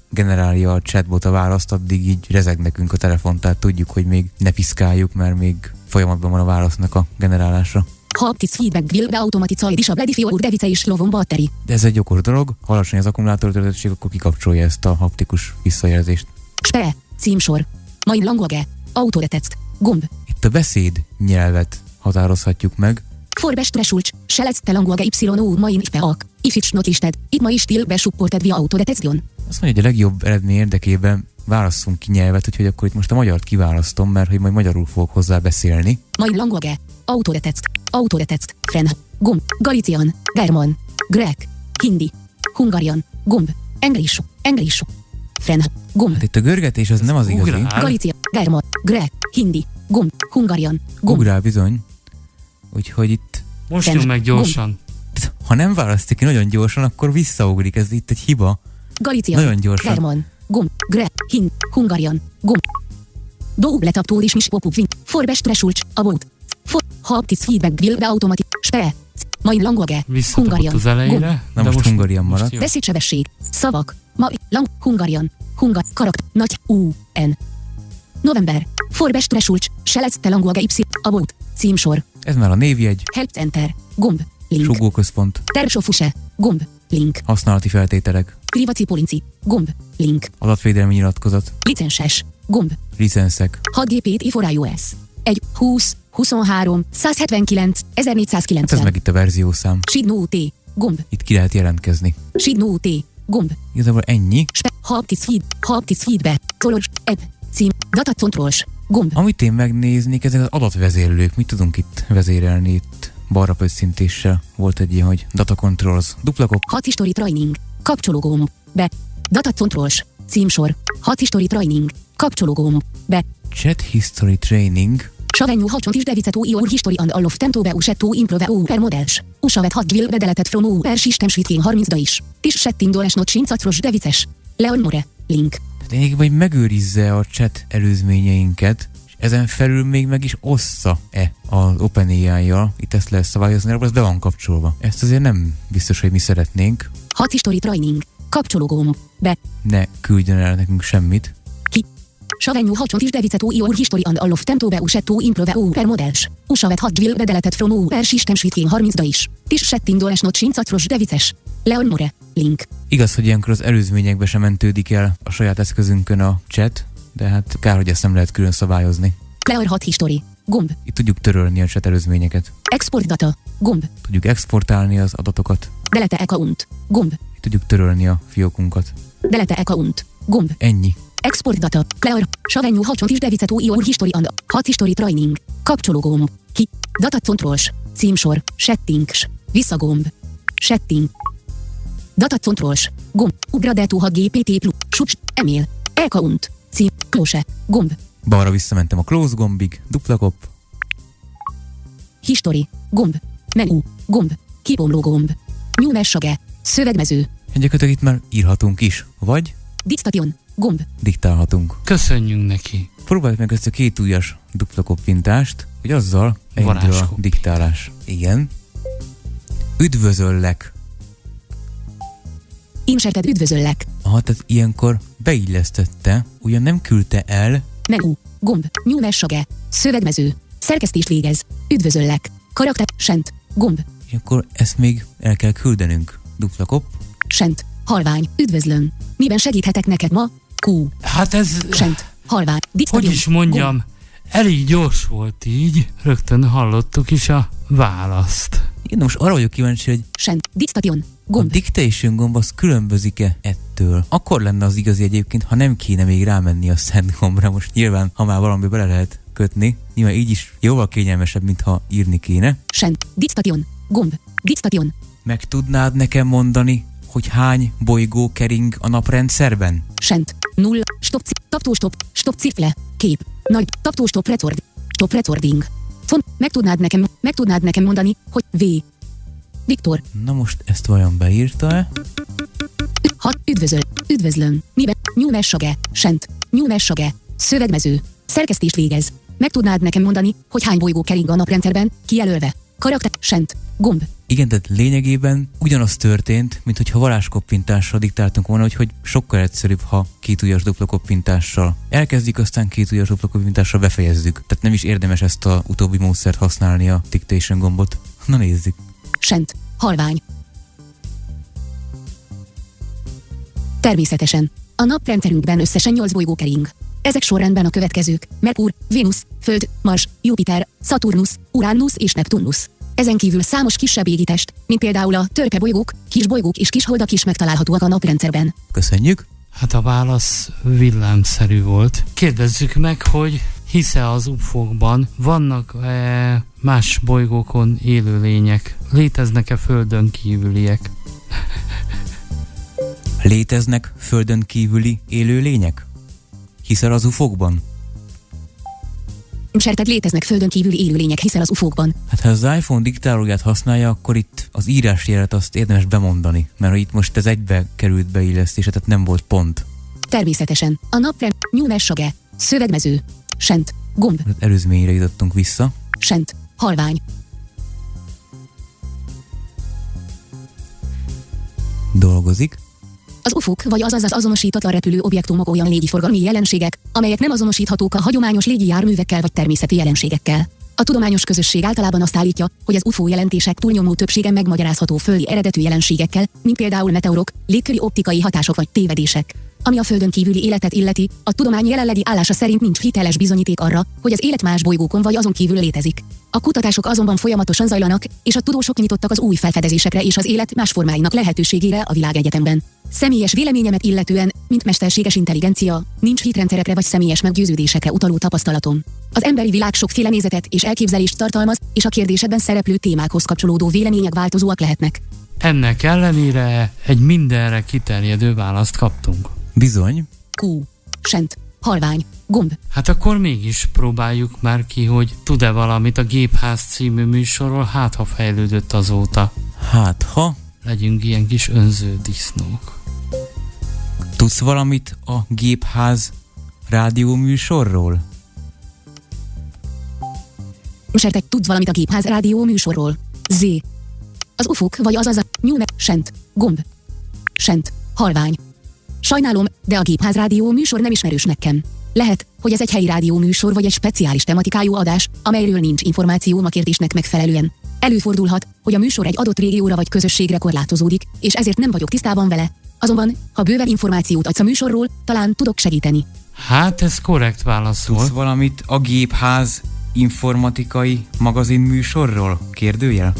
generálja a chatbot a választ, addig így rezeg nekünk a telefon, tehát tudjuk, hogy még ne piszkáljuk, mert még folyamatban van a válasznak a generálása. Haptic feedback will be automatized is a bloody fuel device is low on battery. De ez egy okos dolog, ha alacsony az akkumulátor töltöttség, akkor kikapcsolja ezt a haptikus visszajelzést. Spe, címsor, mein language, autoretext, gomb. Itt a beszéd nyelvet határozhatjuk meg. Forbes Tresulcs, Selezte language y main speak, if it's not listed, it may still be supported via autodetection. Azt mondja, hogy a legjobb eredmény érdekében válasszunk ki nyelvet, úgyhogy akkor itt most a magyart kiválasztom, mert hogy majd magyarul fogok hozzá beszélni. Mein language, autoretext, french, gomb, Galician, German, grek, hindi, Hungarian, gomb, English, french, gomb. Hát itt a görgetés az nem az igazi. Galician, German, grek, hindi, gomb, Hungarian, gomb. Ugrál bizony. Úgyhogy itt... Most nyom meg gyorsan. Ha nem választik ki nagyon gyorsan, akkor visszaugrik. Ez itt egy hiba. Galician, nagyon gyorsan. German, gomb, grek, hindi, Hungarian, gomb. Double tap to is pop-up win. Forbes Tresulcs, about. Haptic feedback will be automatic. Spe. Mein language. Visszatapott az elejére. Na most Hungarian maradt. Beszédsebesség. Szavak. Hungarian. Karakter. Nagy. N. November. Forbes Tresulcs. Selezte language y. About. Címsor. Ez már a névjegy. Help Center. Gomb. Link. Sugóközpont. Tersofuse. Gomb. Link. Használati feltételek. Privacy policy. Gomb. Link. Adatvédelmi nyilatkozat. Licenses. Gomb. Licenszek. 6 GPT for iOS. 1, 20, 23, 179, 1490. Hát ez meg itt a verziószám. Sidnó T. Gomb. Itt ki lehet jelentkezni. Sidnó T. Gomb. Igazából ennyi. Haptic feedback. Color. App. Cím. Data controls. Gomb. Amit én megnéznék, ezek az adatvezérlők. Mit tudunk itt vezérelni? Itt balra pösszintéssel volt egy ilyen, hogy data controls. Duplakop. 6 history training. Kapcsoló gomb. Be. Data controls. Címsor. 6 history training. Kapcsoló gomb. Be. Chat history training. Savenu hacsont is deviceto ior history and all of temto be usetto improve per models. Usavet hat will bedeletet from per system switching 30 da is. Tis setting doles not sincatros devices. Leon More. Link. Tényleg vagy megőrizze a chat előzményeinket, és ezen felül még meg is ossza-e az OpenAI-jal. Itt ezt lehet szabályozni, akkor ez be van kapcsolva. Ezt azért nem biztos, hogy mi szeretnénk. 6 history training. Kapcsoló gomb. Be. Ne küldjön el nekünk semmit. Ki. Savenu hacsont is deviceto ior history and all of temto be usetto improve per models. Usavet hat will bedeletet from per system switching 30 da is. Tis setting doles not sincatros devices. Leon More. Link. Igaz, hogy ilyenkor az előzményekbe sem mentődik el a saját eszközünkön a chat, de hát kár, hogy ezt nem lehet külön szabályozni. Clear 6 history. Gomb. Itt tudjuk törölni a chat előzményeket. Export data. Gomb. Tudjuk exportálni az adatokat. Delete account. Gomb. Itt tudjuk törölni a fiókunkat. Delete account. Gomb. Ennyi. Export data. Clear. Savenu hacsont is deviceto ior history and 6 history training. Kapcsoló gomb. Ki. Data controls. Címsor. Settings. Visszagomb. Setting. Data controls. Gomb. Upgrade 6 GPT plus. Sucs. Email. Account. Cím. Close. Gomb. Balra visszamentem a close gombig. Duplakop. History. Gomb. Menu. Gomb. Kibomló gomb. New message. Szövegmező. Gyakorlatilag itt már írhatunk is. Vagy Dictation. Gomb. diktálhatunk. Köszönjünk neki. Próbáljuk meg ezt a két ujjas duplakopintást, hogy azzal elindul a diktálás. Igen. Üdvözöllek. Inserted üdvözöllek. Aha, tehát ilyenkor beillesztette, ugyan nem küldte el. Menu. Gomb. New message. Szövegmező. Szerkesztést végez. Üdvözöllek. Karakter. Sent. Gomb. És akkor ezt még el kell küldenünk. Duplakop. Sent. Halvány. Üdvözlöm. Miben segíthetek neked ma? Q. Hát ez... Sent. Halvány. Hogy is mondjam, Gomb. elég gyors volt így. Rögtön hallottuk is a választ. Én most arra vagyok kíváncsi, hogy Sent. Dictation. a Gomb. dictation gomb az különbözik-e ettől? Akkor lenne az igazi egyébként, ha nem kéne még rámenni a send gombra. Most nyilván, ha már valami bele lehet kötni, nyilván így is jóval kényelmesebb, mintha írni kéne. Sent. Dictation. Gomb. Dictation. Meg tudnád nekem mondani, hogy hány bolygó kering a naprendszerben? Sent. 0. Stop. Taptó stop. Stop cifle. Kép. Nagy. Taptó stop record. Stop recording. Font. Meg tudnád nekem mondani, hogy V. Viktor. Na most ezt vajon beírta-e? Üdvözlöm. Miben? New message. Sent. New message. Szövegmező. Szerkesztést végez. Meg tudnád nekem mondani, hogy hány bolygó kering a naprendszerben, kijelölve. Karakter. Sent. Gomb. Igen, tehát lényegében ugyanaz történt, mint hogyha varázskoppintással diktáltunk volna, hogy sokkal egyszerűbb, ha kétujjas dupla koppintással elkezdjük, aztán kétujjas dupla koppintással befejezzük. Tehát nem is érdemes ezt a utóbbi módszert használni, a dictation gombot. Na nézzük. Sent. Halvány. Természetesen. A naprendszerünkben összesen 8 bolygó kering. Ezek sorrendben a következők: Merkur, Vénusz, Föld, Mars, Jupiter, Szaturnusz, Uranus és Neptunusz. Ezen kívül számos kisebb égitest, mint például a törpebolygók, kisbolygók és kisholdak is megtalálhatóak a naprendszerben. Köszönjük! Hát a válasz villámszerű volt. Kérdezzük meg, hogy hisz-e az UFO-kban, vannak-e más bolygókon élőlények? Léteznek-e földön kívüliek? Léteznek földön kívüli élőlények? Hiszel az UFO-kban? Tehát léteznek földön kívüli élőlények, hiszel az UFO-kban. Hát ha az iPhone diktálóját használja, akkor itt az írásjelet azt érdemes bemondani, mert itt most ez egybe került beillesztése, tehát nem volt pont. Természetesen. A naprend. Nyúlmessage. Szövegmező. Sent. Gomb. Előzményre jutottunk vissza. Sent. Halvány. Dolgozik. Az UFO-k, vagy azaz az azonosítatlan repülő objektumok olyan légiforgalmi jelenségek, amelyek nem azonosíthatók a hagyományos légi járművekkel vagy természeti jelenségekkel. A tudományos közösség általában azt állítja, hogy az UFO jelentések túlnyomó többsége megmagyarázható földi eredetű jelenségekkel, mint például meteorok, légköri optikai hatások vagy tévedések. Ami a földön kívüli életet illeti, a tudomány jelenlegi állása szerint nincs hiteles bizonyíték arra, hogy az élet más bolygókon vagy azon kívül létezik. A kutatások azonban folyamatosan zajlanak, és a tudósok nyitottak az új felfedezésekre és az élet más formáinak lehetőségére a világegyetemben. Személyes véleményemet illetően, mint mesterséges intelligencia, nincs hitrendszerekre vagy személyes meggyőződésekre utaló tapasztalatom. Az emberi világ sokféle nézetet és elképzelést tartalmaz, és a kérdésedben szereplő témákhoz kapcsolódó vélemények változóak lehetnek. Ennek ellenére egy mindenre kiterjedő választ kaptunk. Bizony. Q. Sent. Halvány. Gomb. Hát akkor mégis próbáljuk már ki, hogy tud-e valamit a Gépház című műsorról, hát ha fejlődött azóta. Hát ha. Legyünk ilyen kis önző disznók. Tudsz valamit a Gépház rádióműsorról? Sertek, tudsz valamit a Gépház rádió műsorról? Z. Az UFO-k, vagy azaz a nyúl. Sent. Gomb. Sent. Halvány. Sajnálom, de a Gépház rádió műsor nem ismerős nekem. Lehet, hogy ez egy helyi rádió műsor vagy egy speciális tematikájú adás, amelyről nincs információm a kérdésnek megfelelően. Előfordulhat, hogy a műsor egy adott régióra vagy közösségre korlátozódik, és ezért nem vagyok tisztában vele. Azonban, ha bőven információt adsz a műsorról, talán tudok segíteni. Hát ez korrekt válasz volt. Tudsz valamit a Gépház informatikai magazin műsorról? Kérdőjel?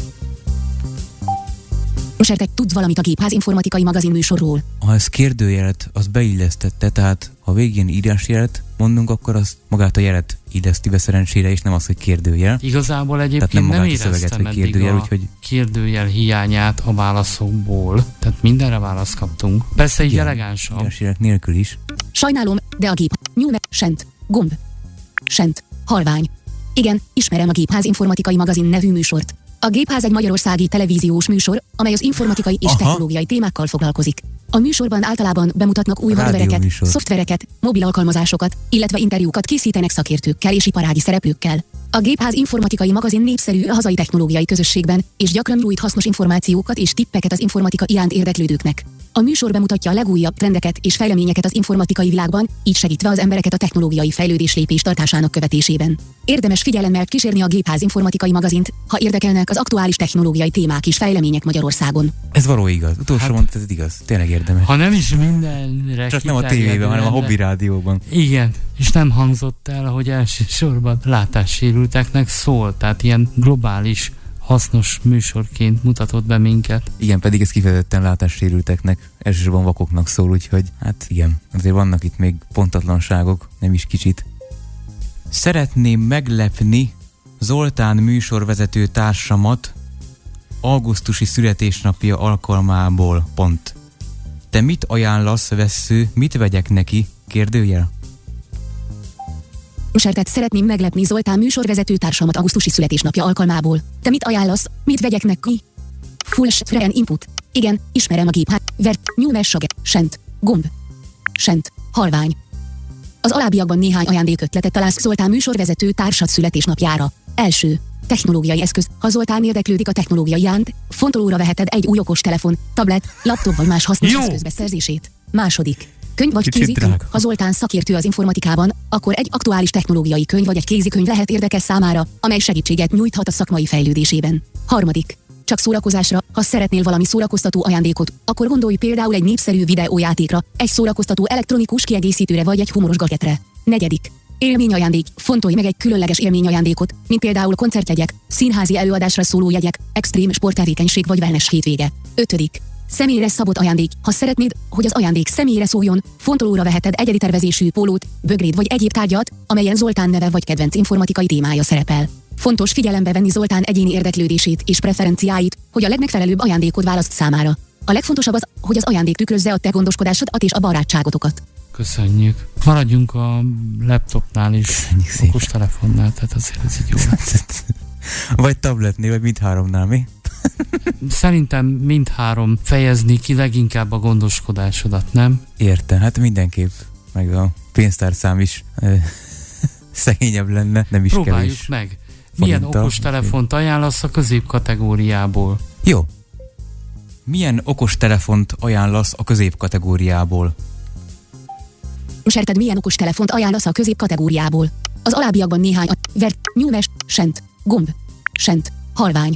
Sertek, tudsz valamit a Gépház informatikai magazin műsorról? Ha ez kérdőjelet, az beillesztette, tehát ha végén írásjelet mondunk, akkor azt magát a jelet illeszti be szerencsére, és nem az, hogy kérdőjel. Igazából egyébként nem éreztem eddig a kérdőjel hiányát a válaszokból. Tehát mindenre választ kaptunk. Persze így elegánsabb. Írásjelet nélkül is. Sajnálom, de a gép. Nyúl. Sent. Gomb. Sent. Halvány. Igen, ismerem a Gépház informatikai magazin nevű műsort. A Gépház egy magyarországi televíziós műsor, amely az informatikai és technológiai témákkal foglalkozik. A műsorban általában bemutatnak új hardvereket, szoftvereket, mobil alkalmazásokat, illetve interjúkat készítenek szakértőkkel és iparági szereplőkkel. A Gépház informatikai magazin népszerű a hazai technológiai közösségben, és gyakran nyújt hasznos információkat és tippeket az informatika iránt érdeklődőknek. A műsor bemutatja a legújabb trendeket és fejleményeket az informatikai világban, így segítve az embereket a technológiai fejlődés lépés tartásának követésében. Érdemes figyelemmel kísérni a Gépház informatikai magazint, ha érdekelnek az aktuális technológiai témák és fejlemények Magyarországon. Ez való igaz. Utolsó mondtad, ez igaz. Tényleg érdemes. Ha nem is mindenre. Csak nem a tévében, hanem a hobbi rádióban. Igen, és nem hangzott el, hogy elsősorban látássérülteknek szól, tehát ilyen globális hasznos műsorként mutatott be minket. Igen, pedig ez kifejezetten látássérülteknek, elsősorban vakoknak szól, úgyhogy hát igen, azért vannak itt még pontatlanságok, nem is kicsit. Szeretném meglepni Zoltán műsorvezető társamat augusztusi születésnapja alkalmából. Pont. Te mit ajánlasz, vessző, mit vegyek neki? Kérdőjel. Sertet, szeretném meglepni Zoltán műsorvezető társamat augusztusi születésnapja alkalmából. Te mit ajánlasz, mit vegyek neki? Full screen input. Igen, ismerem a Gépház. Nyúlmessage. Sent. Gomb. Sent. Halvány. Az alábbiakban néhány ajándékötletet találsz Zoltán műsorvezető társad születésnapjára. Első. Technológiai eszköz. Ha Zoltán érdeklődik a technológia iránt, fontolóra veheted egy új okostelefon, tablet, laptop vagy más hasznos eszköz beszerzését. Második. Könyv vagy kézikönyv. Ha Zoltán szakértő az informatikában, akkor egy aktuális technológiai könyv vagy egy kézikönyv lehet érdekes számára, amely segítséget nyújthat a szakmai fejlődésében. Harmadik. Csak szórakozásra, ha szeretnél valami szórakoztató ajándékot, akkor gondolj például egy népszerű videójátékra, egy szórakoztató elektronikus kiegészítőre vagy egy humoros gadgetre. Negyedik. Élményajándék. Fontolj meg egy különleges élményajándékot, mint például koncertjegyek, színházi előadásra szóló jegyek, extrém sporttevékenység vagy wellness hétvége. Ötödik. Személyre szabott ajándék. Ha szeretnéd, hogy az ajándék személyre szóljon, fontolóra veheted egyedi tervezésű pólót, bögrét vagy egyéb tárgyat, amelyen Zoltán neve vagy kedvenc informatikai témája szerepel. Fontos figyelembe venni Zoltán egyéni érdeklődését és preferenciáit, hogy a legmegfelelőbb ajándékot választ számára. A legfontosabb az, hogy az ajándék tükrözze a te gondoskodásodat és a barátságotokat. Köszönjük. Maradjunk a laptopnál is, okostelefonnál, tehát azért ez így jó. Vagy tabletnél, vagy mindháromnál, mi? Szerintem mindhárom fejezni ki leginkább a gondoskodásodat, nem? Értem, hát mindenképp. Meg a pénztárszám is szegényebb lenne, nem is próbáljuk kevés. Meg. Milyen okostelefont ajánlasz a középkategóriából? Jó. Milyen okostelefont ajánlasz a középkategóriából? Érted, milyen okostelefont ajánlasz a középkategóriából? Az alábbiakban néhány nyúlmes, sent, gomb, sent, halvány.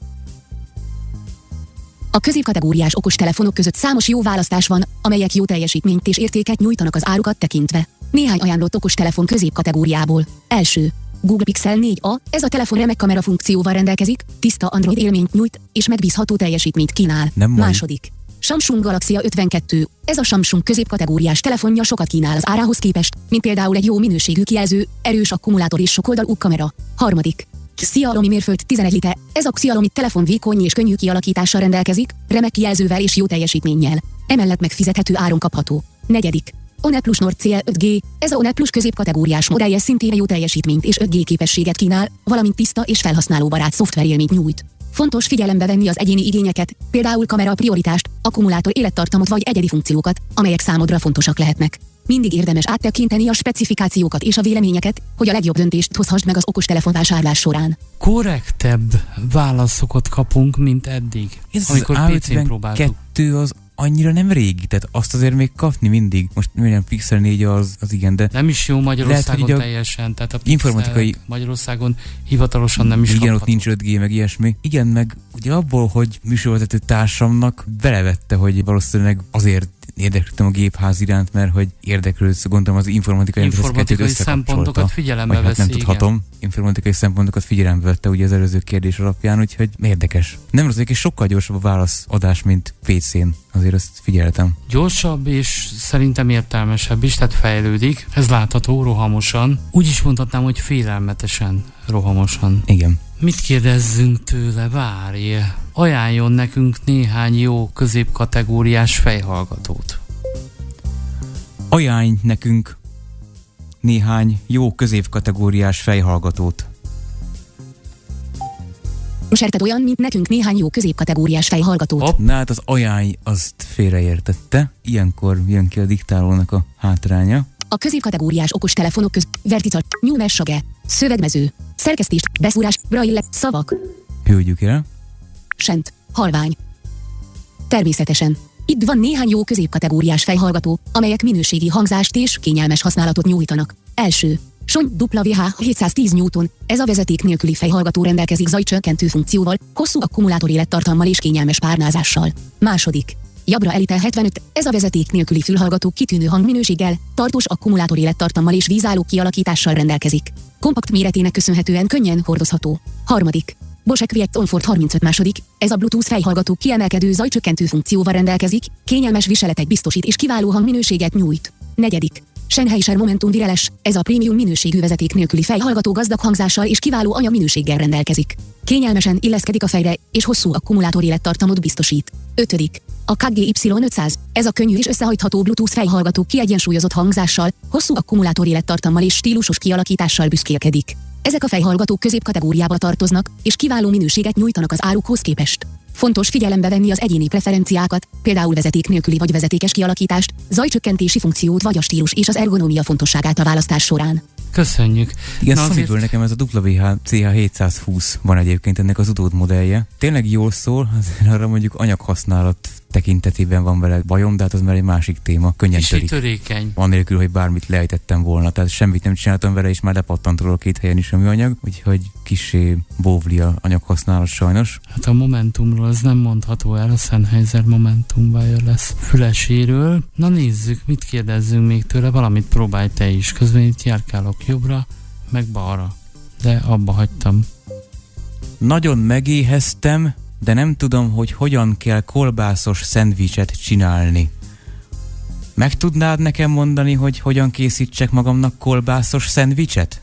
A középkategóriás okostelefonok között számos jó választás van, amelyek jó teljesítményt és értéket nyújtanak az árukat tekintve. Néhány ajánlott okostelefon középkategóriából. Első. Google Pixel 4a, ez a telefon remek kamera funkcióval rendelkezik, tiszta Android élményt nyújt, és megbízható teljesítményt kínál. Második. Samsung Galaxy A52, ez a Samsung középkategóriás telefonja sokat kínál az árához képest, mint például egy jó minőségű kijelző, erős akkumulátor és sokoldalú kamera. Harmadik. Xiaomi Mérföld 11 liter, ez a Xiaomi telefon vékony és könnyű kialakítással rendelkezik, remek kijelzővel és jó teljesítménnyel. Emellett megfizethető áron kapható. Negyedik. OnePlus Nord CL 5G, ez a OnePlus középkategóriás modellje szintén jó teljesítményt és 5G képességet kínál, valamint tiszta és felhasználóbarát szoftverélményt nyújt. Fontos figyelembe venni az egyéni igényeket, például kamera prioritást, akkumulátor élettartamot vagy egyedi funkciókat, amelyek számodra fontosak lehetnek. Mindig érdemes áttekinteni a specifikációkat és a véleményeket, hogy a legjobb döntést hozhassd meg az okostelefon vásárlás során. Korrektebb válaszokat kapunk, mint eddig. Amikor PC-n próbáltuk. Az annyira nem régi, tehát azt azért még kapni mindig. Most milyen Pixel 4 az igen, de... Nem is jó Magyarországon lehet, teljesen, tehát a informatikai Magyarországon hivatalosan nem is igen, kapható. ott nincs 5G, meg ilyesmi. Igen, meg ugye abból, hogy műsorvezető társamnak belevette, hogy valószínűleg azért érdeklődtem a gépház iránt, mert hogy érdeklődsz, gondolom az informatikai szempontokat figyelembe veszi, nem tudhatom. Informatikai szempontokat figyelembe vette ugye az előző kérdés alapján, úgyhogy érdekes. Nem az, hogy sokkal gyorsabb a válaszadás, mint PC-n. Azért azt figyeltem. Gyorsabb és szerintem értelmesebb is, tehát fejlődik. Ez látható rohamosan. Úgy is mondhatnám, hogy félelmetesen rohamosan. Igen. Mit kérdezzünk tőle? Várj! Ajánljon nekünk néhány jó középkategóriás fejhallgatót. Ajánlj nekünk néhány jó középkategóriás fejhallgatót. Érted olyan, mint nekünk néhány jó középkategóriás fejhallgatót. Na hát az ajánlj azt félreértette. Ilyenkor jön ki a diktálónak a hátránya. A középkategóriás okostelefonok vertical, nyúlmes sage, szövegmező, szerkesztés, beszúrás, braille, szavak. Hölgyük el. Sent, halvány. Természetesen. Itt van néhány jó középkategóriás fejhallgató, amelyek minőségi hangzást és kényelmes használatot nyújtanak. Első. Sony WH 710 Newton, ez a vezeték nélküli fejhallgató rendelkezik zajcsökkentő funkcióval, hosszú akkumulátor élettartammal és kényelmes párnázással. Második. Jabra Elite 75, ez a vezeték nélküli fülhallgató kitűnő hangminőséggel, tartós akkumulátor élettartammal és vízálló kialakítással rendelkezik. Kompakt méretének köszönhetően könnyen hordozható. Harmadik. Bosch Quiet Onfort 35 második, ez a Bluetooth fejhallgató kiemelkedő zajcsökkentő funkcióval rendelkezik, kényelmes viseletet biztosít és kiváló hangminőséget nyújt. Negyedik. Sennheiser Momentum Wireless, ez a prémium minőségű vezeték nélküli fejhallgató gazdag hangzással és kiváló anyagminőséggel rendelkezik. Kényelmesen illeszkedik a fejre, és hosszú akkumulátor élettartamot biztosít. Ötödik. A KGY 500, ez a könnyű és összehajtható Bluetooth fejhallgató kiegyensúlyozott hangzással, hosszú akkumulátor élettartammal és stílusos kialakítással büszkélkedik. Ezek a fejhallgatók középkategóriába tartoznak, és kiváló minőséget nyújtanak az árukhoz képest. Fontos figyelembe venni az egyéni preferenciákat, például vezeték nélküli vagy vezetékes kialakítást, zajcsökkentési funkciót vagy a stílus és az ergonómia fontosságát a választás során. Köszönjük. Igen, Sony-ből nekem ez a WH-CH720 van egyébként, ennek az utódmodellje. Tényleg jól szól, azért arra mondjuk anyaghasználat tekintetében van vele bajom, de hát az már egy másik téma. Könnyen törik. Törékeny. Annélkül, hogy bármit lejtettem volna. Tehát semmit nem csináltam vele, és már lepattant róla 2 helyen is a műanyag, úgyhogy kissé bóvli a anyaghasználat sajnos. Hát a Momentumról az nem mondható el, a Sennheiser Momentum Wireless füleséről. Na nézzük, mit kérdezzünk még tőle, valamit próbálj te is. Közben itt járkálok jobbra, meg balra. De abba hagytam. Nagyon megéheztem, de nem tudom, hogy hogyan kell kolbászos szendvicset csinálni. Meg tudnád nekem mondani, hogy hogyan készítsek magamnak kolbászos szendvicset?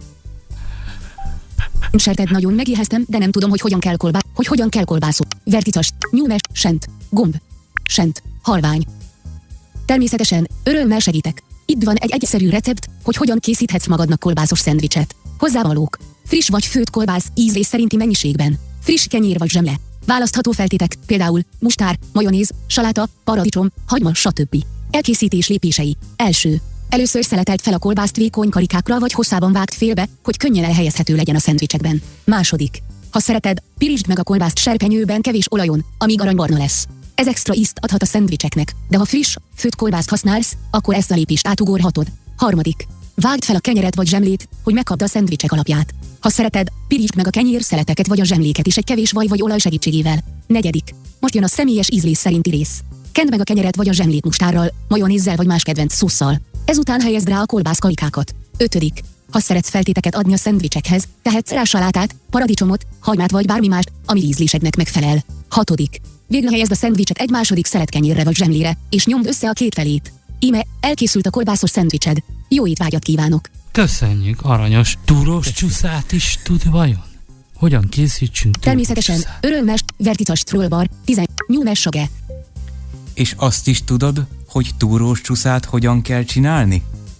Serted, nagyon megéheztem, de nem tudom, hogy hogyan kell kolbászó. Verticas, nyúlmes, sent, gomb, sent, halvány. Természetesen, örömmel segítek. Itt van egy egyszerű recept, hogy hogyan készíthetsz magadnak kolbászos szendvicset. Hozzávalók: friss vagy főtt kolbász ízlés szerinti mennyiségben, friss kenyér vagy zsemle. Választható feltétek, például mustár, majonéz, saláta, paradicsom, hagyma, stb. Elkészítés lépései. Első. Először szeleteld fel a kolbászt vékony karikákra vagy hosszában vágd félbe, hogy könnyen elhelyezhető legyen a szendvicsekben. Második. Ha szereted, pirítsd meg a kolbászt serpenyőben kevés olajon, amíg aranybarna lesz. Ez extra ízt adhat a szendvicseknek, de ha friss, főtt kolbászt használsz, akkor ezt a lépést átugorhatod. Harmadik. Vágd fel a kenyeret vagy zsemlét, hogy megkapd a szendvicsek alapját. Ha szereted, pirítsd meg a kenyérszeleteket vagy a zsemléket is egy kevés vaj vagy olaj segítségével. Negyedik. Most jön a személyes ízlés szerinti rész. Kend meg a kenyeret vagy a zsemlét mustárral, majonézzel vagy más kedvenc szósszal. Ezután helyezd rá a kolbászkarikákat. Ötödik. Ha szeretsz feltéteket adni a szendvicsekhez, tehetsz rá salátát, paradicsomot, hagymát vagy bármi mást, ami ízlésednek megfelel. Hatodik. Végül helyezd a szendvicset egy második szeletkenyérre vagy zsemlére, és nyomd össze a két felét. Íme, elkészült a kolbászos szendvicsed. Jó étvágyat kívánok! Köszönjük, aranyos. Túrós csúszát is tud vajon? Hogyan készítsünk természetesen, örömmes, verticas trollbar, 10 nyúlmes sage. És azt is tudod, hogy túrós csúszát hogyan kell csinálni?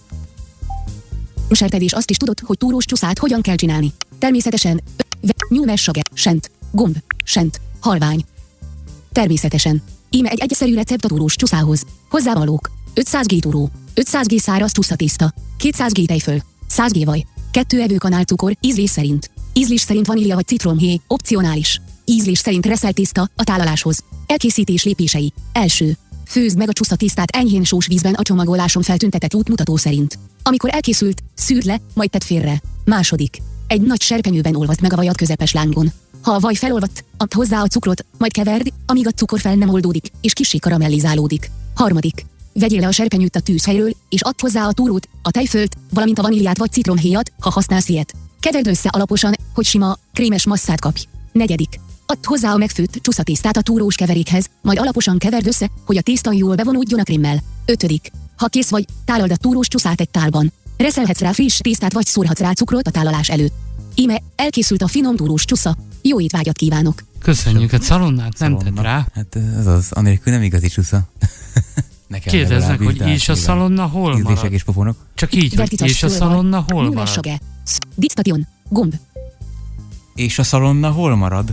Serted, és azt is tudod, hogy túrós csúszát hogyan kell csinálni. Természetesen, nyúlmes sage, sent, gomb, sent, halvány. Természetesen. Íme egy egyszerű recept a túrós csúszához. Hozzávalók: 500 g túró, 500 g száraz csúszatészta, 200 g tejföl, 100 g vaj, 2 evőkanál cukor, ízlés szerint. Ízlés szerint vanília vagy citromhéj, opcionális. Ízlés szerint reszelt tészta a tálaláshoz. Elkészítés lépései. Első. Főzd meg a csúszatésztát enyhén sós vízben a csomagoláson feltüntetett útmutató szerint. Amikor elkészült, szűrd le, majd tedd félre. Második. Egy nagy serpenyőben olvaszd meg a vajat közepes lángon. Ha a vaj felolvadt, add hozzá a cukrot, majd keverd, amíg a cukor fel nem oldódik, és kissé karamellizálódik. Harmadik. Vegyél le a serpenyőt a tűzhelyről, és add hozzá a túrót, a tejfölt, valamint a vaníliát vagy citromhéjat, ha használsz ilyet. Keverd össze alaposan, hogy sima, krémes masszát kapj. Negyedik. Add hozzá a megfőtt csúszatésztát a túrós keverékhez, majd alaposan keverd össze, hogy a tészta jól bevonódjon a krémmel. Ötödik. Ha kész vagy, tálald a túrós csúszát egy tálban. Reszelhetsz rá friss tésztát vagy szórhatsz rá cukrot a tálalás előtt. Íme, elkészült a finom túrós csúsza. Jó étvágyat kívánok! Köszönjük, a szalonnát nem tett rá. Hát ez az, anélkül nem igazi csúsza. Kérdeznek, hogy és a szalonna hol marad? És pofonok. Csak így, hogy és a szalonna hol marad? Dictation, gomb. És a szalonna hol marad?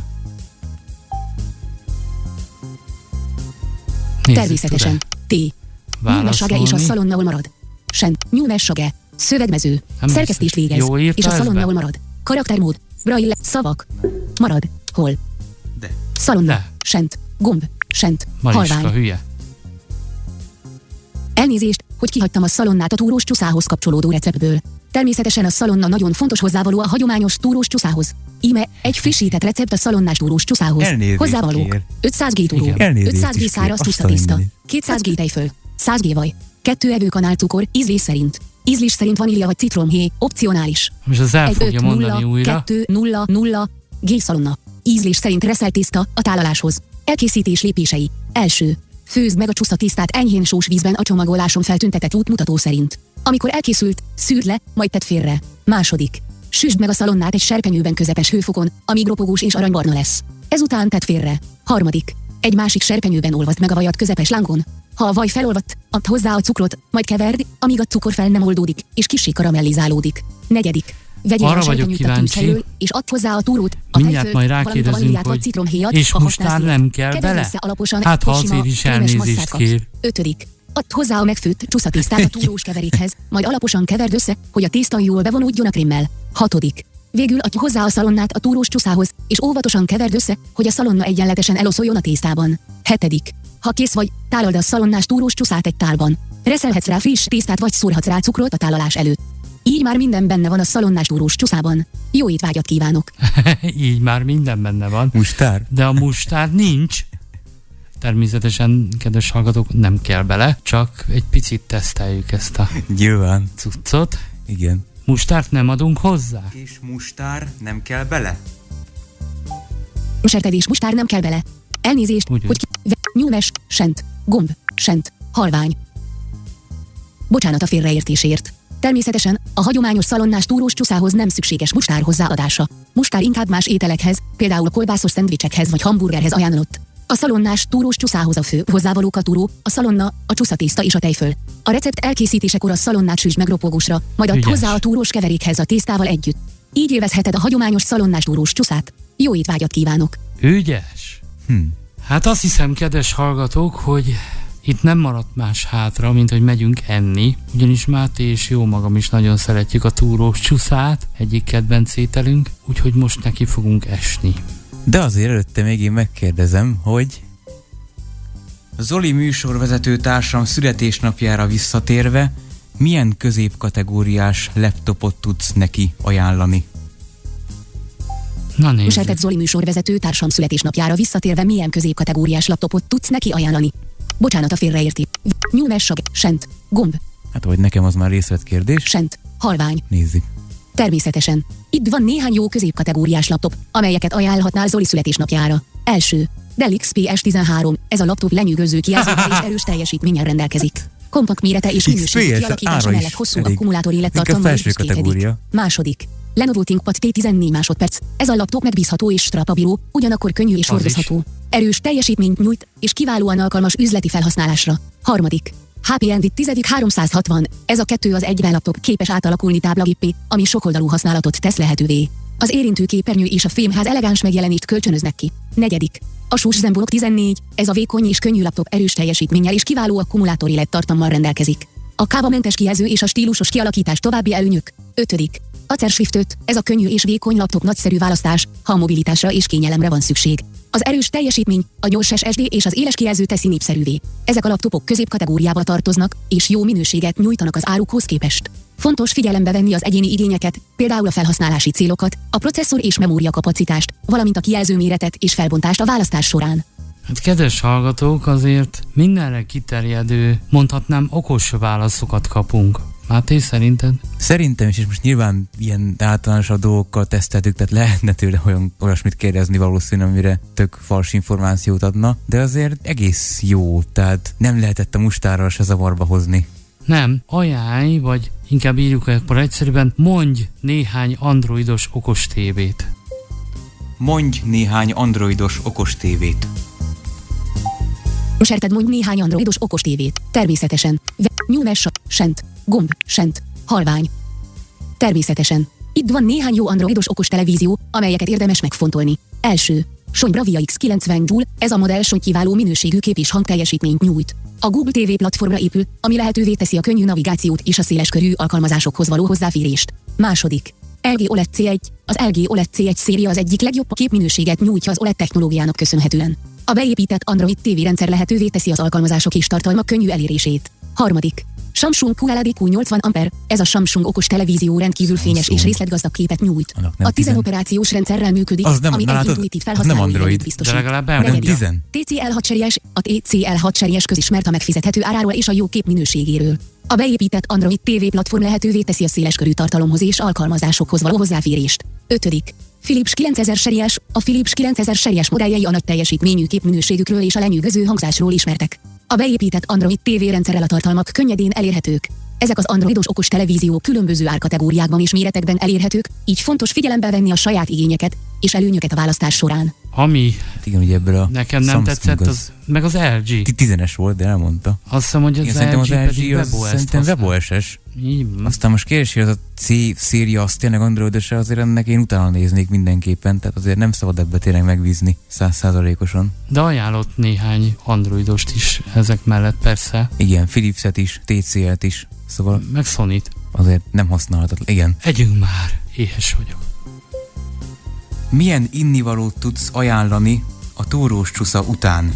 Természetesen. T. Nyúlmes sage és a szalonna hol marad? Sen. Nyúlmes sage. Szövegmező. Szerkesztés végez. És a szalonna hol marad? Karaktermód. Braille. Szavak. Marad. Hol? De. Szalonna. Sent. Gomb. Sent. Mariska, halvány. hülye. Elnézést, hogy kihagytam a szalonnát a túrós csúszához kapcsolódó receptből. Természetesen a szalonna nagyon fontos hozzávaló a hagyományos túrós csúszához. Íme egy frissített recept a szalonnás túrós csúszához. Hozzávalók: 500 g túró, 500 g száraz csúszatészta, 200 g tejföl, 100 g vaj, 2 evőkanál cukor, ízlés szerint. Ízlés szerint vanília vagy citromhéj, opcionális. Most az el fogja mondani újra. 2-0-0 g szalonna. Ízlés szerint reszelt tészta a tálaláshoz. Elkészítés lépései. Első. Főzd meg a csúszatésztát enyhén sós vízben a csomagoláson feltüntetett útmutató szerint. Amikor elkészült, szűrd le, majd tedd félre. Második. Süsd meg a szalonnát egy serpenyőben közepes hőfokon, amíg ropogós és aranybarna lesz. Ezután tedd félre. Harmadik. Egy másik serpenyőben olvaszd meg a vajat közepes lángon. Ha a vaj felolvadt, add hozzá a cukrot, majd keverd, amíg a cukor fel nem oldódik, és kissé karamellizálódik. Negyedik. Vegyél a serpenyőt a tűzhelyről, és add hozzá a túrót, a mindjárt majd rákérdezünk, hogy és most már nem kell bele? Hát ha azért is elnézést kér. Ötödik. Add hozzá a megfőtt csuszatésztát a túrós keverékhez, majd alaposan keverd össze, hogy a tészta jól bevonódjon a krémmel. 6. Végül adj hozzá a szalonnát a túrós csuszához, és óvatosan keverd össze, hogy a szalonna egyenletesen eloszoljon a tésztában. 7. Ha kész vagy, tálald a szalonnás túrós csúszát egy tálban. Reszelhetsz rá friss tésztát vagy szórhatsz rá cukrot a tálalás előtt. Így már minden benne van a szalonnás túrós csúszában. Jó étvágyat kívánok! Így már minden benne van. Mustár? De a mustár nincs. Természetesen, kedves hallgatók, nem kell bele, csak egy picit teszteljük ezt a Nyilván. cuccot. Igen. Mustárt nem adunk hozzá? És mustár nem kell bele? Sertedés mustár nem kell bele. Elnézést, Úgy. hogy nyúlmes, sent, gomb, sent, halvány. Bocsánat a félreértésért. Természetesen a hagyományos szalonnás túrós csuszához nem szükséges mustár hozzáadása. Mustár inkább más ételekhez, például kolbászos szendvicsekhez vagy hamburgerhez ajánlott. A szalonnás túrós csuszához a fő hozzávalók a túró, a szalonna, a csuszatészta és a tejföl. A recept elkészítésekor a szalonnát süsd meg ropogósra, majd add hozzá a túrós keverékhez a tésztával együtt. Így élvezheted a hagyományos szalonnás túrós csuszát. Jó étvágyat kívánok! Ügyes! Hát azt hiszem, kedves hallgatók, hogy itt nem maradt más hátra, mint hogy megyünk enni, ugyanis Máté és jó magam is nagyon szeretjük a túrós csuszát, egyik kedvenc ételünk, úgyhogy most neki fogunk esni. De azért előtte még én megkérdezem, hogy Zoli műsorvezető társam születésnapjára visszatérve, milyen középkategóriás laptopot tudsz neki ajánlani? Na nézzük. Sertett Zoli műsorvezető társam születésnapjára visszatérve milyen középkategóriás laptopot tudsz neki ajánlani? Bocsánat a félreértés. Nyúlmes, sent, gomb, Hát vagy nekem az már részletkérdés. sent, halvány. Nézzük. Természetesen. Itt van néhány jó középkategóriás laptop, amelyeket ajánlhatnál Zoli születésnapjára. Első. Dell XPS 13. Ez a laptop lenyűgöző kijelzővel és erős teljesítménnyel rendelkezik. Kompakt mérete és minőségi XPS kialakítása ára mellett is hosszú elég. akkumulátor Inkább élettartammal felső is büszkélkedik. kategória. Második. Lenovo ThinkPad T14 másodperc. Ez a laptop megbízható és strapabíró, ugyanakkor könnyű és Az hordozható. Erős teljesítményt nyújt, és kiválóan alkalmas üzleti felhasználásra. Harmadik. HP Envy 10 360. Ez a 2-1 laptop képes átalakulni táblagippé, ami sokoldalú használatot tesz lehetővé. Az érintő képernyő és a fémház elegáns megjelenést kölcsönöznek ki. Negyedik. Asus ZenBook 14. Ez a vékony és könnyű laptop erős teljesítménnyel és kiváló akkumulátor élettartammal rendelkezik. A kávamentes kijelző és a stílusos kialakítás további előnyök. Ötödik. Acer Shift 5. Ez a könnyű és vékony laptop nagyszerű választás, ha a mobilitásra és kényelemre van szükség. Az erős teljesítmény, a gyors SSD és az éles kijelző teszi népszerűvé. Ezek a laptopok középkategóriába tartoznak, és jó minőséget nyújtanak az árukhoz képest. Fontos figyelembe venni az egyéni igényeket, például a felhasználási célokat, a processzor és memória kapacitást, valamint a kijelző méretet és felbontást a választás során. Hát kedves hallgatók, azért mindenre kiterjedő, mondhatnám okos válaszokat kapunk. Máté, szerinted? Szerintem is, és most nyilván ilyen általánosabb dolgokkal teszteltük, tehát lehetne tőle olyasmit kérdezni valószínűleg, amire tök fals információt adna, de azért egész jó, tehát nem lehetett a mustárral se zavarba hozni. Nem, ajánlj, vagy inkább írjuk akkor egyszerűen, mondj néhány androidos okos tévét. Mondj néhány androidos okos tévét. Serted mondj néhány androidos okos tévét. Természetesen. Nyúlmes, sent, gomb, sent, halvány. Természetesen. Itt van néhány jó androidos okos televízió, amelyeket érdemes megfontolni. Első. Sony Bravia X90 Joule, ez a modell Sony kiváló minőségű kép és hangteljesítményt nyújt. A Google TV platformra épül, ami lehetővé teszi a könnyű navigációt és a széleskörű alkalmazásokhoz való hozzáférést. Második. LG OLED C1. Az LG OLED C1 széria az egyik legjobb képminőséget nyújtja az OLED technológiának köszönhetően. A beépített Android TV rendszer lehetővé teszi az alkalmazások és tartalmak könnyű elérését. Harmadik. Samsung QLED Q80 Ampere. Ez a Samsung okos televízió rendkívül fényes és részletgazdag képet nyújt. A 10 operációs rendszerrel működik, ami egy intuitív felhasználói élményt biztosít. De legalább Negyedik. elmondja. TCL6 series, a TCL6 series közismert a megfizethető áráról és a jó kép minőségéről. A beépített Android TV platform lehetővé teszi a széleskörű tartalomhoz és alkalmazásokhoz való hozzáférést. Ötödik. Philips 9000 series, a Philips 9000 series modelljei a nagy teljesítményű képminőségükről és a lenyűgöző hangzásról ismertek. A beépített Android TV rendszerrel a tartalmak könnyedén elérhetők. Ezek az androidos okos televíziók különböző árkategóriákban és méretekben elérhetők, így fontos figyelembe venni a saját igényeket és előnyöket a választás során. Ami igen, ugye ebből a nekem nem tetszett, az meg az LG. 10-es volt, de elmondta. Azt hiszem, hogy az LG pedig szerintem WebOS-es. Aztán most kérdés, hogy az a C-széria, az tényleg Androidos, azért ennek én utána néznék mindenképpen, tehát azért nem szabad ebbe tényleg megbízni 100%-osan. De ajánlott néhány Androidost is ezek mellett persze. Igen, Philipset is, TCL-t is, szóval... Meg Sony-t. Azért nem használhatatlan, igen. Együnk már, éhes vagyok. Milyen innivalót tudsz ajánlani a túrós csusza után?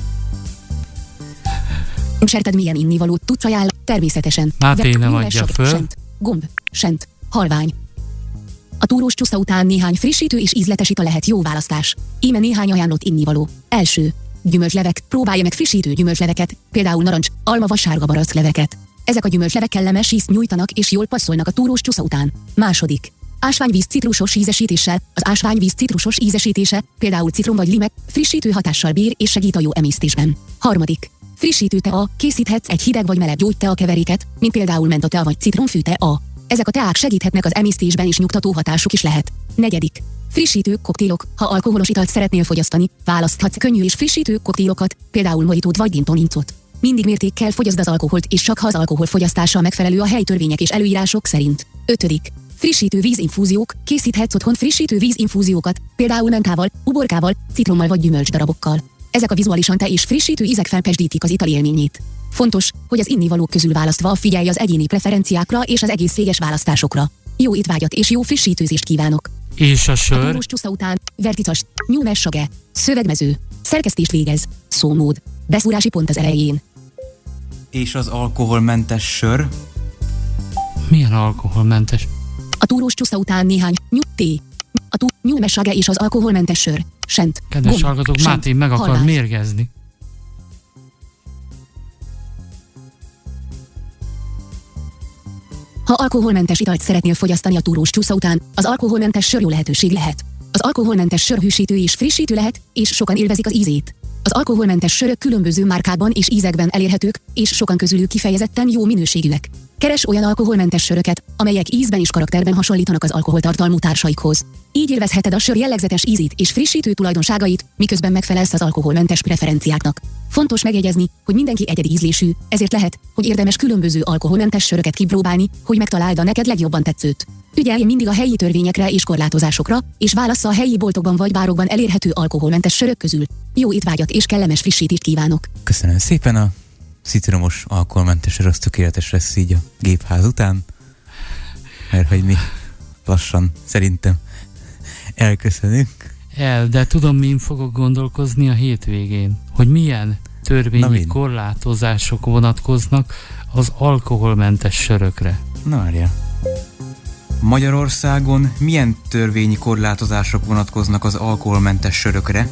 Serted milyen innivalót tudsz ajánlani? Természetesen. Máté nem adja föl. Sent, gomb, sent, halvány. A túrós csusza után néhány frissítő és ízletes ital lehet jó választás. Íme néhány ajánlott innivaló. Első. Gyümölcslevek. Próbálja meg frissítő gyümölcsleveket, például narancs, alma vagy sárga barackleveket. Ezek a gyümölcslevek kellemes ízt nyújtanak és jól passzolnak a túrós csusza után. Második. Ásványvíz citrusos ízesítéssel. Az ásványvíz citrusos ízesítése, például citrom vagy limek, frissítő hatással bír és segít a jó emésztésben. Harmadik. Frissítő tea, készíthetsz egy hideg vagy meleg gyógytea keveréket, mint például mentatea vagy citromfű tea. Ezek a teák segíthetnek az emésztésben és nyugtató hatásuk is lehet. Negyedik. Frissítő koktélok. Ha alkoholos italt szeretnél fogyasztani, választhatsz könnyű és frissítő koktélokat, például mojitót vagy gin-toniccot. Mindig mértékkel fogyaszd az alkoholt, és csak ha az alkohol fogyasztása megfelelő a helytörvények és előírások szerint. Ötödik. Frissítő vízinfúziók. Készíthetsz otthon frissítő vízinfúziókat, például mentával, uborkával, citrommal vagy gyümölcsdarabokkal. Ezek a vizuálisan és frissítő ízek felpesdítik az ital élményét. Fontos, hogy az innivalók közül választva figyelj az egyéni preferenciákra és az egészséges választásokra. Jó étvágyat és jó frissítőzést kívánok! És a sör? A túrós csusza után verticas, nyúlmessage, szövegmező, szerkesztést végez, szómód, beszúrási pont az elején. És az alkoholmentes sör? Milyen alkoholmentes? A túrós csusza után néhány té. A nyúlmessage és az alkoholmentes sör. Sent. Kedves hallgatók, Máté meg akar mérgezni. Ha alkoholmentes italt szeretnél fogyasztani a túrós csusza után, az alkoholmentes sör jó lehetőség lehet. Az alkoholmentes sör hűsítő és frissítő lehet, és sokan élvezik az ízét. Az alkoholmentes sörök különböző márkákban és ízekben elérhetők, és sokan közülük kifejezetten jó minőségűek. Keres olyan alkoholmentes söröket, amelyek ízben és karakterben hasonlítanak az alkoholtartalmú társaikhoz. Így élvezheted a sör jellegzetes ízét és frissítő tulajdonságait, miközben megfelelsz az alkoholmentes preferenciáknak. Fontos megjegyezni, hogy mindenki egyedi ízlésű, ezért lehet, hogy érdemes különböző alkoholmentes söröket kipróbálni, hogy megtaláld a neked legjobban tetszőt. Ügyelj mindig a helyi törvényekre és korlátozásokra, és válassza a helyi boltokban vagy bárokban elérhető alkoholmentes sörök közül. Jó étvágyat és kellemes frissítést kívánok! Köszönöm szépen, a citromos alkoholmentes sör az tökéletes lesz így a gépház után, mert hogy mi lassan szerintem elköszönünk. De tudom, min fogok gondolkozni a hétvégén, hogy milyen törvényi korlátozások vonatkoznak az alkoholmentes sörökre. Na várjál. Magyarországon milyen törvényi korlátozások vonatkoznak az alkoholmentes sörökre?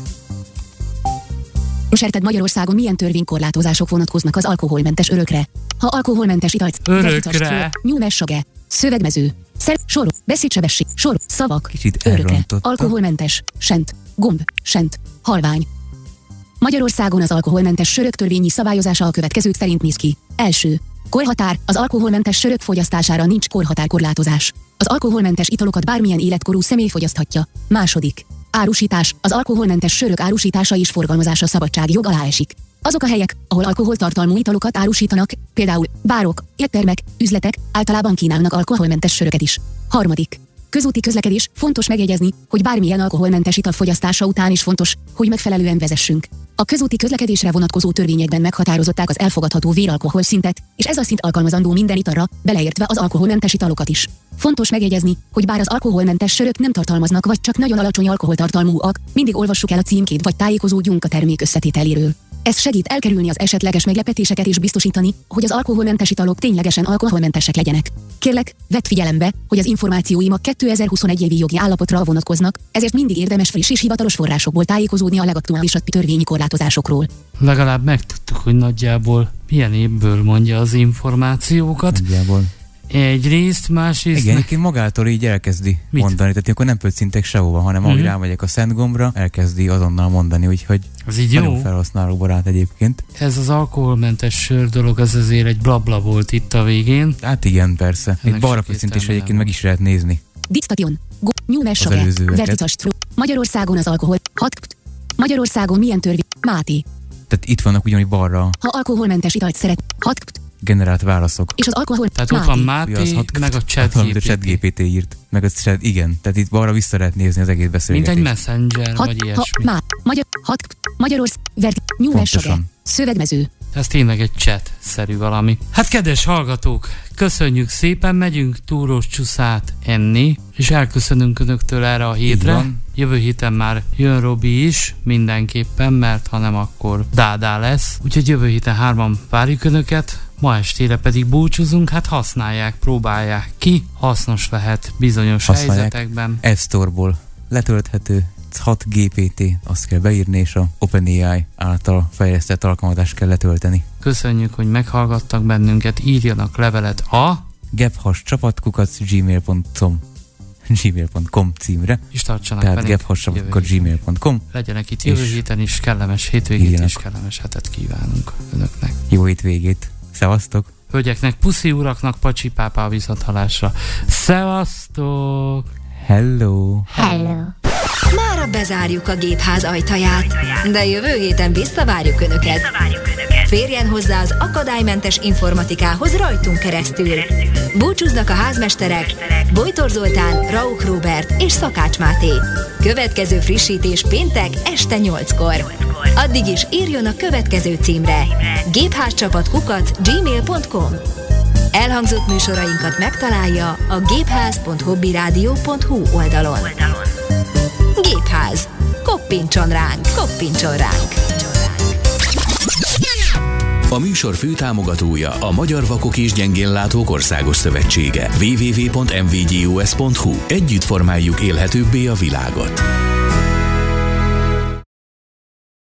Serted Magyarországon milyen törvénykorlátozások vonatkoznak az alkoholmentes örökre? Ha alkoholmentes italt, örökre, nyúlmessage, szövegmező, sor, beszédsebesség, sor, szavak, kicsit örökre, alkoholmentes, sent, gomb, sent, halvány. Magyarországon az alkoholmentes sörök törvényi szabályozása a következők szerint néz ki. Első. Korhatár. Az alkoholmentes sörök fogyasztására nincs korhatárkorlátozás. Az alkoholmentes italokat bármilyen életkorú személy fogyaszthatja. Második. Árusítás. Az alkoholmentes sörök árusítása és forgalmazása szabadságjog alá esik. Azok a helyek, ahol alkoholtartalmú italokat árusítanak, például bárok, éttermek, üzletek, általában kínálnak alkoholmentes söröket is. Harmadik. Közúti közlekedés. Fontos megjegyezni, hogy bármilyen alkoholmentes ital fogyasztása után is fontos, hogy megfelelően vezessünk. A közúti közlekedésre vonatkozó törvényekben meghatározották az elfogadható véralkohol szintet, és ez a szint alkalmazandó minden italra, beleértve az alkoholmentes italokat is. Fontos megjegyezni, hogy bár az alkoholmentes sörök nem tartalmaznak vagy csak nagyon alacsony alkoholtartalmúak, mindig olvassuk el a címkét vagy tájékozódjunk a termék összetételéről. Ez segít elkerülni az esetleges meglepetéseket és biztosítani, hogy az alkoholmentes italok ténylegesen alkoholmentesek legyenek. Kérlek, vedd figyelembe, hogy az információim a 2021 évi jogi állapotra vonatkoznak, ezért mindig érdemes friss és hivatalos forrásokból tájékozódni a legaktuálisabb törvényi korlátozásokról. Legalább megtudtuk, hogy nagyjából milyen évből mondja az információkat. Nagyjából. Egyrészt, másrészt... Igen, egyébként magától így elkezdi mondani, tehát akkor nem pölcintek sehova, hanem ahogy rámegyek a Szent Gombra, elkezdi azonnal mondani, úgyhogy az így nagyon jó felhasználóbarát egyébként. Ez az alkoholmentes sör dolog, az azért egy blabla volt itt a végén. Hát igen, persze. Egy balra pöccintés egyébként meg is lehet nézni. Dictation, nyúlmessage, verticastru. Magyarországon az alkohol, Magyarországon milyen törvény? Máté. Tehát itt vannak ugyanúgy balra Ha alkoholmentes italt szeret, 6 generált válaszok. és az alkohol... Tehát ott van Máté, meg a Amit a ChatGPT írt. Meg a chat, igen. Tehát itt balra vissza lehet nézni az egész beszélgetést. mint egy messenger, vagy ilyesmi. Magyarország, Nyúlessage, szövegmező. Ez tényleg egy chat-szerű valami. Hát kedves hallgatók, köszönjük szépen, megyünk túrós csúszát enni, és elköszönünk önöktől erre a hétre. Jövő héten már jön Robi is, mindenképpen, mert ha nem, akkor Dádá lesz. Úgyhogy jövő héten 3 várjuk önöket, ma estére pedig búcsúzunk, hát használják, próbálják ki, hasznos lehet bizonyos helyzetekben. App Store-ból letölthető, 6 GPT, azt kell beírni, és a OpenAI által fejlesztett alkalmazást kell letölteni. Köszönjük, hogy meghallgattak bennünket, írjanak levelet a gmail.com címre. És tartsanak tehát velünk. gmail.com. Legyenek itt jövő héten is, kellemes hétvégét és kellemes hetet kívánunk önöknek. Jó hétvégét. Szevasztok! Hölgyeknek, puszi, uraknak, pacsi, pápá, viszonthallásra. Szevasztok! Hello! Mára bezárjuk a gépház ajtaját, de jövő héten visszavárjuk Önöket. Férjen hozzá az akadálymentes informatikához rajtunk keresztül. Búcsúznak a házmesterek Bojtor Zoltán, Rauch Róbert és Szakács Máté. Következő frissítés péntek este 8-kor. Addig is írjon a következő címre: gépházcsapat@gmail.com. Elhangzott műsorainkat megtalálja a gépház.hobbiradio.hu oldalon. Gépház. Koppintson ránk, koppintson ránk. A műsor főtámogatója a Magyar Vakok és Gyengénlátók Országos Szövetsége. www.mvgus.hu. Együtt formáljuk élhetőbbé a világot.